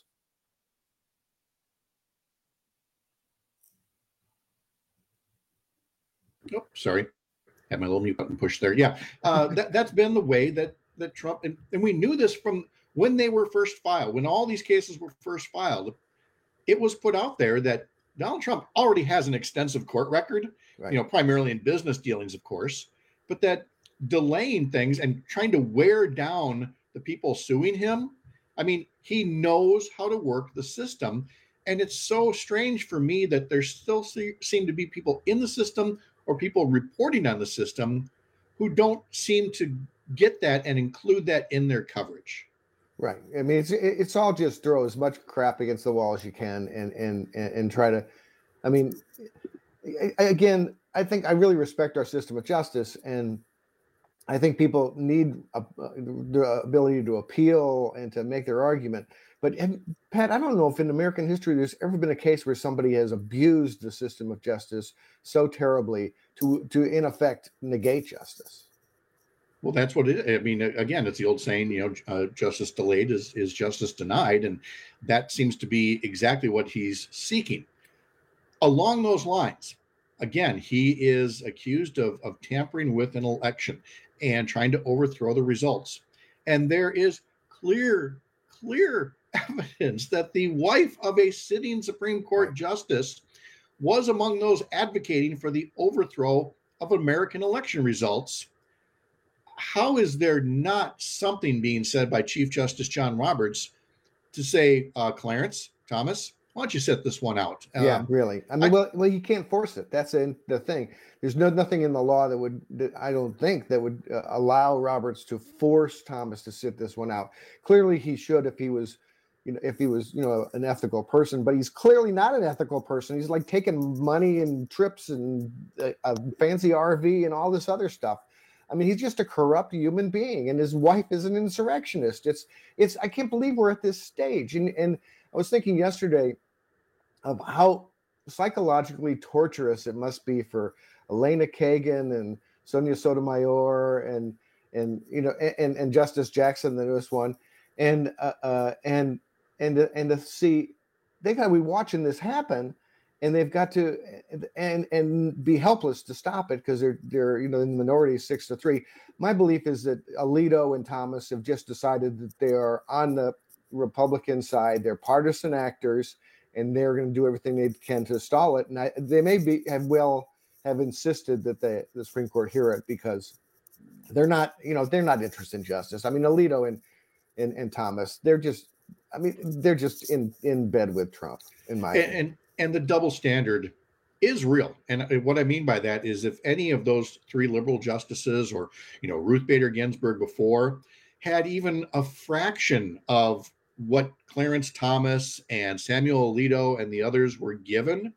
Speaker 17: Oh, sorry. Had my little mute button pushed there. Yeah, that's been the way that Trump, and we knew this from when they were first filed, when all these cases were first filed, it was put out there that Donald Trump already has an extensive court record, primarily in business dealings, of course, but that delaying things and trying to wear down the people suing him, I mean, he knows how to work the system. And it's so strange for me that there still seem to be people in the system or people reporting on the system who don't seem to get that and include that in their coverage.
Speaker 5: Right. I mean, it's all just throw as much crap against the wall as you can and try to, I mean, again, I think I really respect our system of justice, and I think people need the ability to appeal and to make their argument. But Pat, I don't know if in American history there's ever been a case where somebody has abused the system of justice so terribly to in effect negate justice.
Speaker 17: Well, that's what it is. I mean, again, it's the old saying, justice delayed is justice denied. And that seems to be exactly what he's seeking. Along those lines, again, he is accused of tampering with an election and trying to overthrow the results. And there is clear evidence that the wife of a sitting Supreme Court justice was among those advocating for the overthrow of American election results. How is there not something being said by Chief Justice John Roberts to say, Clarence Thomas, why don't you set this one out?
Speaker 5: Yeah, really. I mean, well, you can't force it. That's the thing. There's nothing in the law that I don't think that would allow Roberts to force Thomas to sit this one out. Clearly, he should if he was an ethical person, but he's clearly not an ethical person. He's like taking money and trips and a fancy RV and all this other stuff. I mean, he's just a corrupt human being, and his wife is an insurrectionist. It's I can't believe we're at this stage. And I was thinking yesterday of how psychologically torturous it must be for Elena Kagan and Sonia Sotomayor and Justice Jackson, the newest one, and to see they got to be watching this happen, and they've got to and be helpless to stop it because they're in the minority 6-3. My belief is that Alito and Thomas have just decided that they are on the Republican side. They're partisan actors, and they're going to do everything they can to stall it. And they may have insisted that the Supreme Court hear it because they're not interested in justice. I mean, Alito and Thomas, they're just in bed with Trump, in my opinion.
Speaker 17: And the double standard is real. And what I mean by that is if any of those three liberal justices or, Ruth Bader Ginsburg before had even a fraction of what Clarence Thomas and Samuel Alito and the others were given,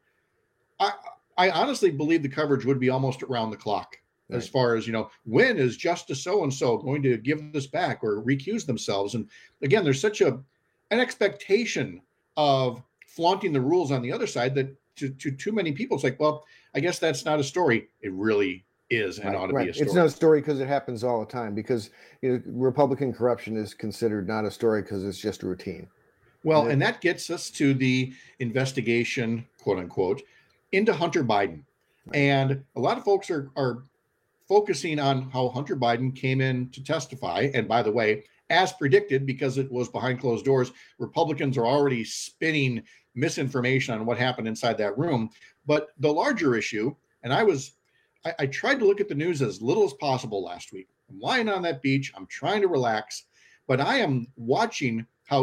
Speaker 17: I honestly believe the coverage would be almost around the clock. As far as, when is Justice so-and-so going to give this back or recuse themselves? And again, there's such an expectation of flaunting the rules on the other side that to too many people, it's like, well, I guess that's not a story. It really is and ought to be a story.
Speaker 5: It's not a story because it happens all the time, because Republican corruption is considered not a story because it's just routine.
Speaker 17: Well, and that gets us to the investigation, quote unquote, into Hunter Biden. And a lot of folks are focusing on how Hunter Biden came in to testify. And by the way, as predicted, because it was behind closed doors, Republicans are already spinning misinformation on what happened inside that room. But the larger issue, and I tried to look at the news as little as possible last week. I'm lying on that beach. I'm trying to relax, but I am watching how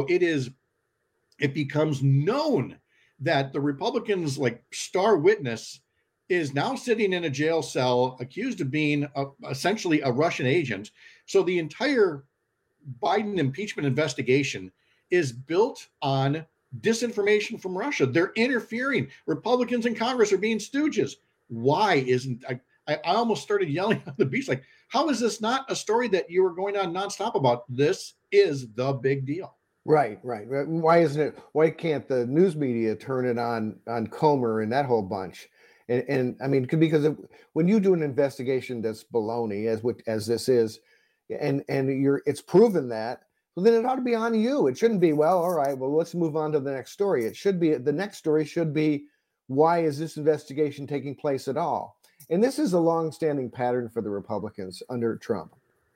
Speaker 17: it becomes known that the Republicans' star witness is now sitting in a jail cell accused of being essentially a Russian agent. So the entire Biden impeachment investigation is built on disinformation from Russia. They're interfering. Republicans in Congress are being stooges. Why isn't I almost started yelling on the beach, like, how is this not a story that you were going on nonstop about? This is the big deal. Right.
Speaker 5: Why isn't it? Why can't the news media turn it on Comer and that whole bunch? And I mean, because when you do an investigation that's baloney, as this is, and it's proven that, well, then it ought to be on you. It shouldn't be, well, all right, well, let's move on to the next story. It should be, the next story should be, why is this investigation taking place at all? And this is a long-standing pattern for the Republicans under Trump,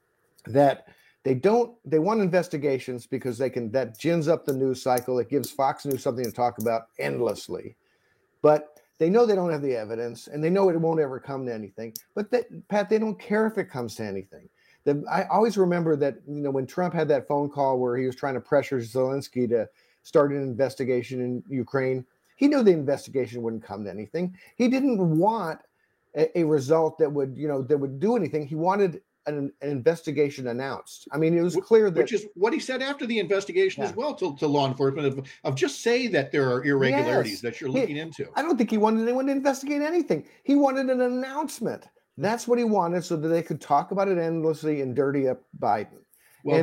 Speaker 5: that they want investigations because that gins up the news cycle. It gives Fox News something to talk about endlessly. But they know they don't have the evidence, and they know it won't ever come to anything. But Pat, they don't care if it comes to anything. I always remember that, when Trump had that phone call where he was trying to pressure Zelensky to start an investigation in Ukraine, he knew the investigation wouldn't come to anything. He didn't want a result that would do anything. He wanted an investigation announced. I mean, it was clear that, which is
Speaker 17: what he said after the investigation as well to law enforcement of just say that there are irregularities that you're looking into.
Speaker 5: I don't think he wanted anyone to investigate anything. He wanted an announcement. That's what he wanted, so that they could talk about it endlessly and dirty up Biden. Well,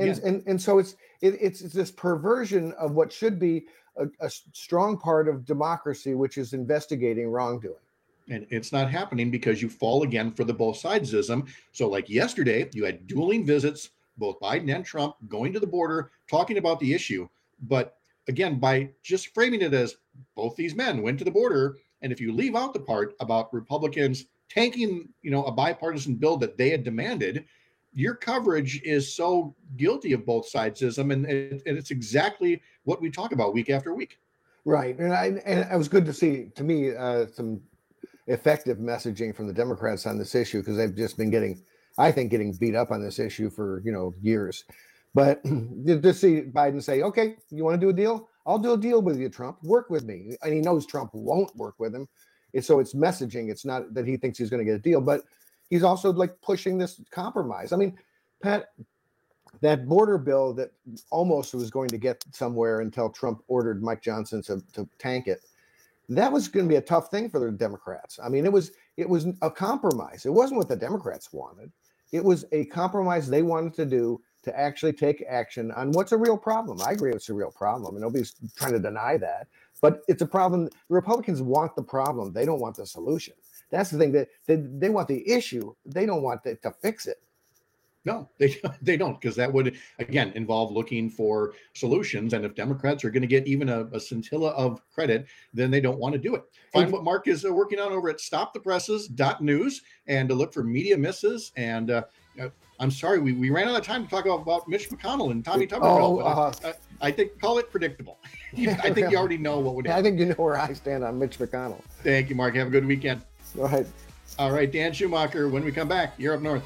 Speaker 5: and so it's this perversion of what should be a strong part of democracy, which is investigating wrongdoing.
Speaker 17: And it's not happening because you fall again for the both sidesism. So like yesterday, you had dueling visits, both Biden and Trump going to the border, talking about the issue. But again, by just framing it as both these men went to the border, and if you leave out the part about Republicans tanking, a bipartisan bill that they had demanded, your coverage is so guilty of both sidesism. And it's exactly what we talk about week after week.
Speaker 5: Right. And it was good to see, to me, some effective messaging from the Democrats on this issue, because they've just been getting beat up on this issue for years. But to see Biden say, okay, you want to do a deal? I'll do a deal with you, Trump. Work with me. And he knows Trump won't work with him. So it's messaging. It's not that he thinks he's going to get a deal, but he's also pushing this compromise. I mean, Pat, that border bill that almost was going to get somewhere until Trump ordered Mike Johnson to tank it, that was going to be a tough thing for the Democrats. I mean, it was a compromise. It wasn't what the Democrats wanted. It was a compromise they wanted to do to actually take action on what's a real problem. I agree it's a real problem, and nobody's trying to deny that. But it's a problem. The Republicans want the problem. They don't want the solution. That's the thing, that they want the issue. They don't want to fix it.
Speaker 17: No, they don't, because that would, again, involve looking for solutions. And if Democrats are going to get even a scintilla of credit, then they don't want to do it. Find what Mark is working on over at stopthepresses.news and to look for media misses. And I'm sorry, we ran out of time to talk about Mitch McConnell and Tommy Tuberville. I think call it predictable. I think you already know what would happen.
Speaker 5: I think you know where I stand on Mitch McConnell.
Speaker 17: Thank you, Mark. Have a good weekend.
Speaker 5: Go ahead.
Speaker 17: All right, Dan Schumacher, when we come back, you're up north.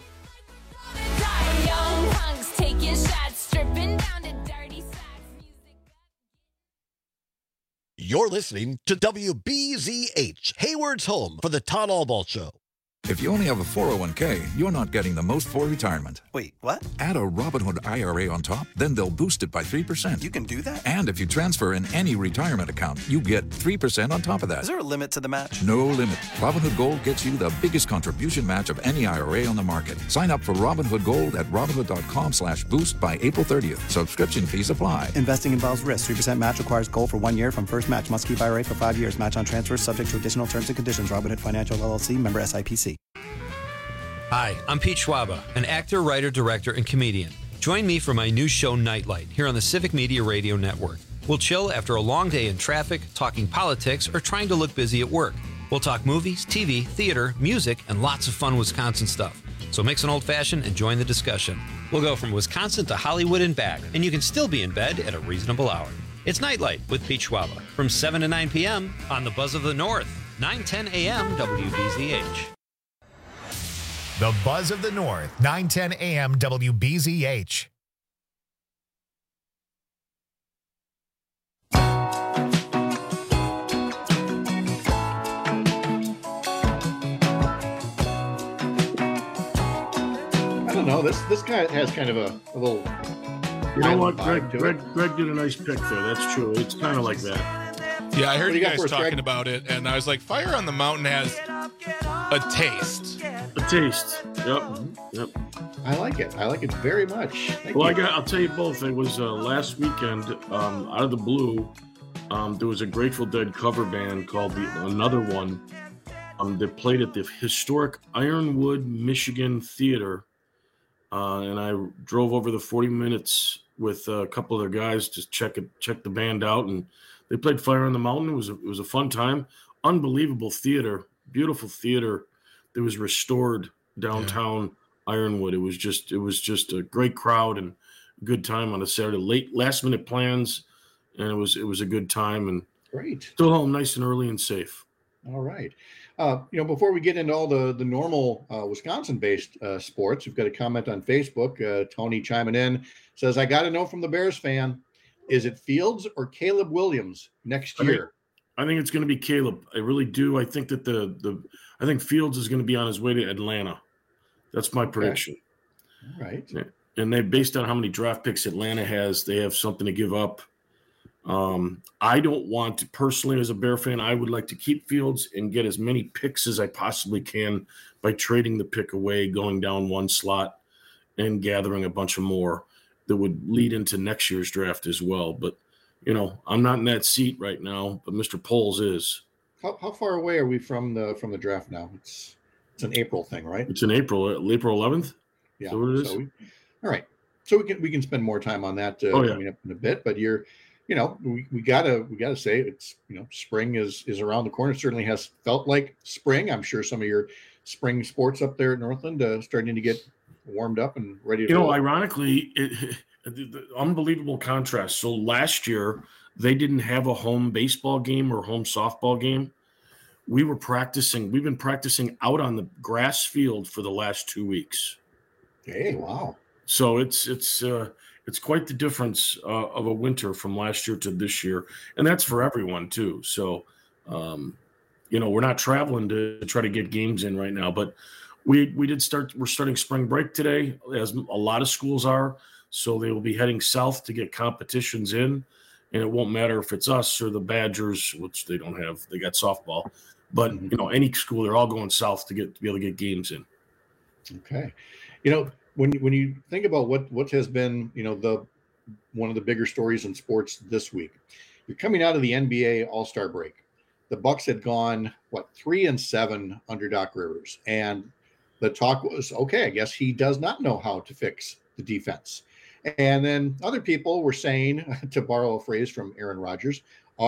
Speaker 1: You're listening to WBZH, Hayward's home for the Todd Albaugh Show.
Speaker 6: If you only have a 401k, you're not getting the most for retirement.
Speaker 8: Wait, what?
Speaker 6: Add a Robinhood IRA on top, then they'll boost it by 3%.
Speaker 8: You can do that?
Speaker 6: And if you transfer in any retirement account, you get 3% on top of that.
Speaker 8: Is there a limit to the match?
Speaker 6: No limit. Robinhood Gold gets you the biggest contribution match of any IRA on the market. Sign up for Robinhood Gold at Robinhood.com/boost by April 30th. Subscription fees apply.
Speaker 8: Investing involves risk. 3% match requires gold for 1 year from first match. Must keep IRA for 5 years. Match on transfers subject to additional terms and conditions. Robinhood Financial LLC, member SIPC.
Speaker 20: Hi, I'm Pete Schwaba, an actor, writer, director, and comedian. Join me for my new show, Nightlight, here on the Civic Media Radio Network. We'll chill after a long day in traffic, talking politics, or trying to look busy at work. We'll talk movies, TV, theater, music, and lots of fun Wisconsin stuff. So mix an old-fashioned and join the discussion. We'll go from Wisconsin to Hollywood and back, and you can still be in bed at a reasonable hour. It's Nightlight with Pete Schwaba from 7 to 9 p.m. on the Buzz of the North, 9:10 a.m. WBZH.
Speaker 13: The Buzz of the North, 9:10 a.m. WBZH.
Speaker 17: I don't know. This guy has kind of a little.
Speaker 9: You know what,
Speaker 17: island vibe to it.
Speaker 9: Greg did a nice pick there. That's true. It's kind of like that.
Speaker 19: Yeah, I heard
Speaker 17: What do
Speaker 19: you
Speaker 17: you got
Speaker 19: guys
Speaker 17: for us,
Speaker 19: talking
Speaker 17: Greg?
Speaker 19: about it, and I was like, Fire on the Mountain has a taste.
Speaker 9: A taste. Yep.
Speaker 17: I like it. I like it very much. Thank
Speaker 9: Well,
Speaker 17: you.
Speaker 9: I'll tell you both. It was last weekend, out of the blue, there was a Grateful Dead cover band called Another One that played at the historic Ironwood, Michigan Theater. And I drove over the 40 minutes with a couple of their guys to check the band out, and they played Fire on the Mountain. It was a fun time. Unbelievable theater, beautiful theater that was restored downtown Ironwood. It was just a great crowd and good time on a Saturday. Last minute plans, and it was a good time, and
Speaker 17: Great.
Speaker 9: still home nice and early and safe.
Speaker 17: All right. Before we get into all the normal Wisconsin-based sports, we've got a comment on Facebook. Tony chiming in says, "I got to know from the Bears fan, is it Fields or Caleb Williams next year?"
Speaker 9: I think it's going to be Caleb. I really do. I think that I think Fields is going to be on his way to Atlanta. That's my prediction.
Speaker 17: All right.
Speaker 9: And they, based on how many draft picks Atlanta has, they have something to give up. I don't want to, personally, as a Bear fan, I would like to keep Fields and get as many picks as I possibly can by trading the pick away, going down one slot, and gathering a bunch of more that would lead into next year's draft as well. But, I'm not in that seat right now, but Mr. Poles is.
Speaker 17: How far away are we from the draft now? It's an April thing, right?
Speaker 9: It's in April 11th?
Speaker 17: Yeah.
Speaker 9: Is that what it is?
Speaker 17: All right. So we can spend more time on that coming up in a bit. But we gotta say it's spring is around the corner. It certainly has felt like spring. I'm sure some of your spring sports up there at Northland starting to get warmed up and ready to roll.
Speaker 9: Ironically, the unbelievable contrast. So last year they didn't have a home baseball game or home softball game. We've been practicing out on the grass field for the last 2 weeks.
Speaker 17: Hey, wow.
Speaker 9: So it's quite the difference of a winter from last year to this year. And that's for everyone too. So, we're not traveling to try to get games in right now, but we're starting spring break today, as a lot of schools are. So they will be heading south to get competitions in, and it won't matter if it's us or the Badgers, which they don't have, they got softball, but any school, they're all going south to be able to get games in.
Speaker 17: Okay. When you think about what has been, one of the bigger stories in sports this week, you're coming out of the NBA All-Star break. The Bucks had gone 3-7 under Doc Rivers, and the talk was, okay, I guess he does not know how to fix the defense. And then other people were saying, to borrow a phrase from Aaron Rodgers,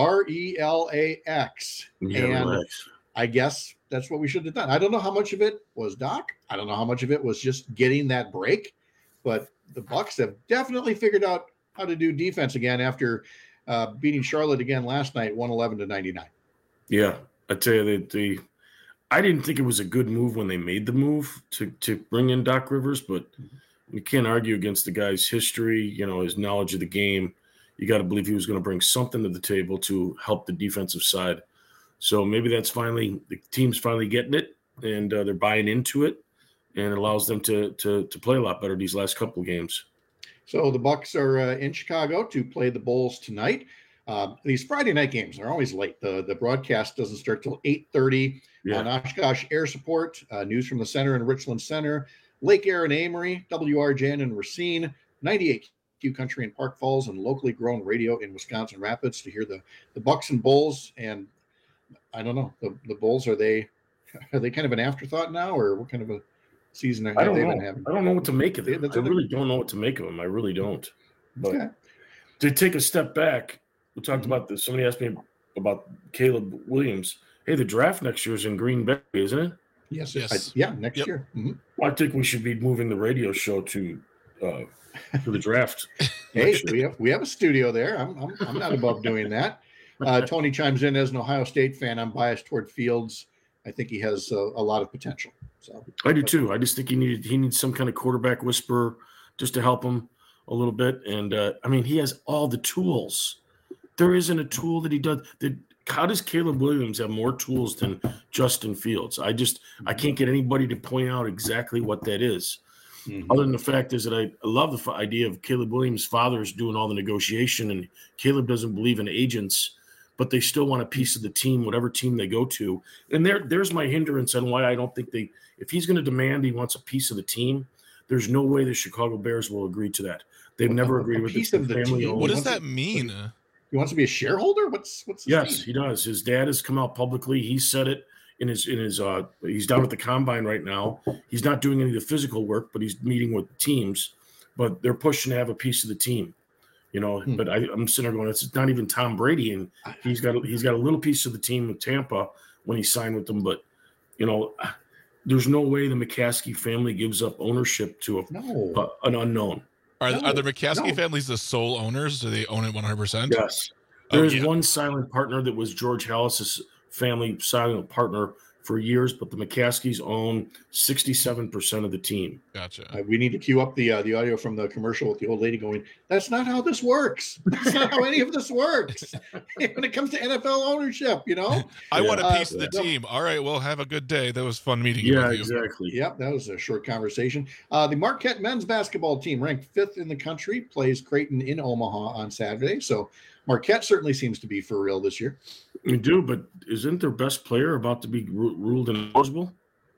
Speaker 17: RELAX.
Speaker 9: Yeah,
Speaker 17: and
Speaker 9: relax.
Speaker 17: I guess that's what we should have done. I don't know how much of it was Doc. I don't know how much of it was just getting that break, but the Bucks have definitely figured out how to do defense again after beating Charlotte again last night, 111-99.
Speaker 9: Yeah, I tell you, I didn't think it was a good move when they made the move to bring in Doc Rivers, but you can't argue against the guy's history, his knowledge of the game. You got to believe he was going to bring something to the table to help the defensive side. So maybe the team's finally getting it. and they're buying into it, and it allows them to play a lot better these last couple of games.
Speaker 17: So the Bucks are in Chicago to play the Bulls tonight. These Friday night games are always late. The broadcast doesn't start till 8:30 on Oshkosh Air Support. News from the Center and Richland Center, Lake Air and Amory, WRJN and Racine, 98 Q Country in Park Falls, and locally grown radio in Wisconsin Rapids to hear the Bucks and Bulls. And I don't know, the Bulls, are they kind of an afterthought now, or what kind of a season have they been having?
Speaker 9: I don't know what to make of them. I really don't know what to make of them. I really don't. But to take a step back, we talked about this. Somebody asked me about Caleb Williams. Hey, the draft next year is in Green Bay, isn't it?
Speaker 17: Yes. Next year. Mm-hmm.
Speaker 9: Well, I think we should be moving the radio show to the draft.
Speaker 17: Hey, we have a studio there. I'm not above doing that. Tony chimes in, as an Ohio State fan, I'm biased toward Fields. I think he has a lot of potential. So
Speaker 9: I do too. I just think he needs some kind of quarterback whisperer just to help him a little bit. And he has all the tools. There isn't a tool that he does. How does Caleb Williams have more tools than Justin Fields? I can't get anybody to point out exactly what that is. Mm-hmm. Other than the fact is that I love the idea of Caleb Williams' father's doing all the negotiation, and Caleb doesn't believe in agents, but they still want a piece of the team, whatever team they go to. And there's my hindrance on why I don't think if he's going to demand he wants a piece of the team, there's no way the Chicago Bears will agree to that. They've never agreed with
Speaker 17: piece
Speaker 9: the
Speaker 17: of the
Speaker 9: family.
Speaker 17: team.
Speaker 19: What does that mean?
Speaker 17: He wants to be a shareholder? What's
Speaker 9: Yes, he does. His dad has come out publicly. He said it in his he's down at the combine right now. He's not doing any of the physical work, but he's meeting with teams. But they're pushing to have a piece of the team, But I'm sitting there going, it's not even Tom Brady, and he's got a little piece of the team with Tampa when he signed with them. But there's no way the McCaskey family gives up ownership to an unknown.
Speaker 19: Are the McCaskey families the sole owners? Do they own it 100%?
Speaker 9: Yes. There's one silent partner that was George Hallis's family silent partner for years, but the McCaskies own 67% of the team.
Speaker 19: Gotcha.
Speaker 17: We need to cue up the audio from the commercial with the old lady going, "That's not how this works. That's not how any of this works." When it comes to NFL ownership,
Speaker 19: I want a piece of the team. All right, well, have a good day. That was fun meeting you.
Speaker 9: Yeah, exactly.
Speaker 17: Yep, that was a short conversation. The Marquette men's basketball team, ranked 5th in the country, plays Creighton in Omaha on Saturday. So Marquette certainly seems to be for real this year.
Speaker 9: We do, but isn't their best player about to be ruled ineligible?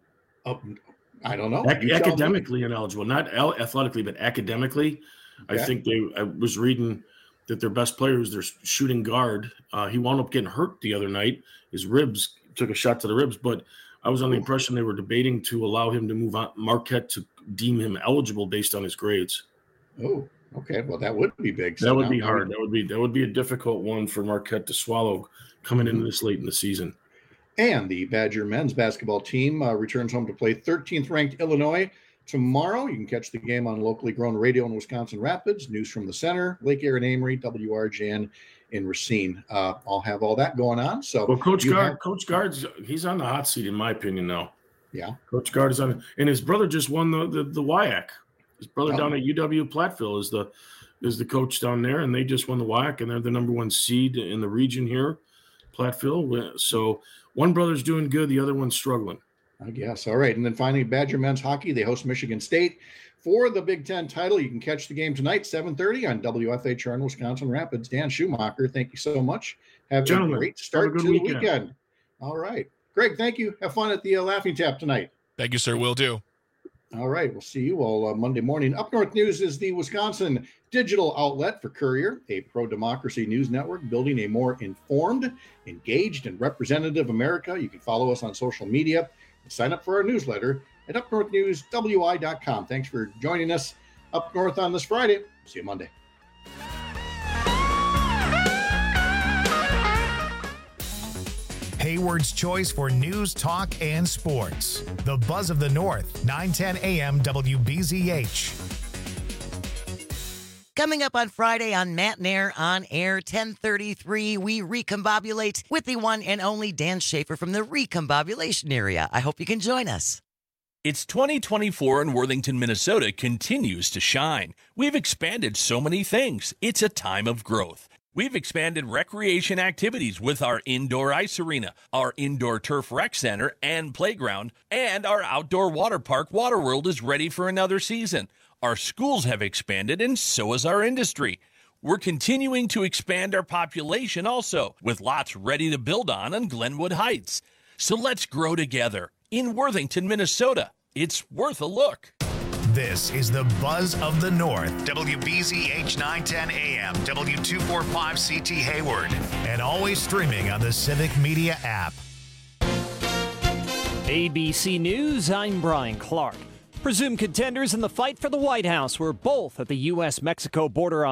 Speaker 17: I don't know.
Speaker 9: Academically ineligible, not athletically, but academically. Okay. I think I was reading that their best player is their shooting guard. He wound up getting hurt the other night. His ribs took a shot to the ribs, but I was on the impression they were debating to allow him to move on, Marquette to deem him eligible based on his grades.
Speaker 17: Oh, okay. Well, that would be big.
Speaker 9: That would be hard. That would be a difficult one for Marquette to swallow coming into this late in the season.
Speaker 17: And the Badger men's basketball team returns home to play 13th ranked Illinois tomorrow. You can catch the game on locally grown radio in Wisconsin Rapids. News from the Center, Lake Air and Amory, WRJN in Racine. I'll have all that going on. So,
Speaker 9: well, Coach Guard's he's on the hot seat in my opinion now.
Speaker 17: Yeah,
Speaker 9: Coach Guard is on, and his brother just won the WIAC. His brother down at UW Platteville is the coach down there, and they just won the WIAC, and they're the number 1 seed in the region here, Platteville. So one brother's doing good, the other one's struggling.
Speaker 17: I guess. All right. And then finally, Badger men's hockey. They host Michigan State for the Big Ten title. You can catch the game tonight, 7:30 on WFHR in Wisconsin Rapids. Dan Schumacher, thank you so much. Have a great start to the weekend. All right. Greg, thank you. Have fun at the Laughing Tap tonight.
Speaker 19: Thank you, sir. Will do.
Speaker 17: All right. We'll see you all Monday morning. Up North News is the Wisconsin digital outlet for Courier, a pro-democracy news network building a more informed, engaged, and representative America. You can follow us on social media and sign up for our newsletter at upnorthnewswi.com. Thanks for joining us up north on this Friday. See you Monday.
Speaker 13: Hayward's choice for news, talk, and sports. The Buzz of the North, 910 AM WBZH.
Speaker 2: Coming up on Friday on Matt Nair on Air 1033, we recombobulate with the one and only Dan Schaefer from the recombobulation area. I hope you can join us.
Speaker 10: It's 2024 and Worthington, Minnesota continues to shine. We've expanded so many things. It's a time of growth. We've expanded recreation activities with our indoor ice arena, our indoor turf rec center and playground, and our outdoor water park Waterworld is ready for another season. Our schools have expanded, and so has our industry. We're continuing to expand our population also, with lots ready to build on Glenwood Heights. So let's grow together. In Worthington, Minnesota, it's worth a look.
Speaker 13: This is the Buzz of the North, WBZH 910 AM, W245CT Hayward, and always streaming on the Civic Media app.
Speaker 11: ABC News, I'm Brian Clark. Presumed contenders in the fight for the White House were both at the U.S.-Mexico border on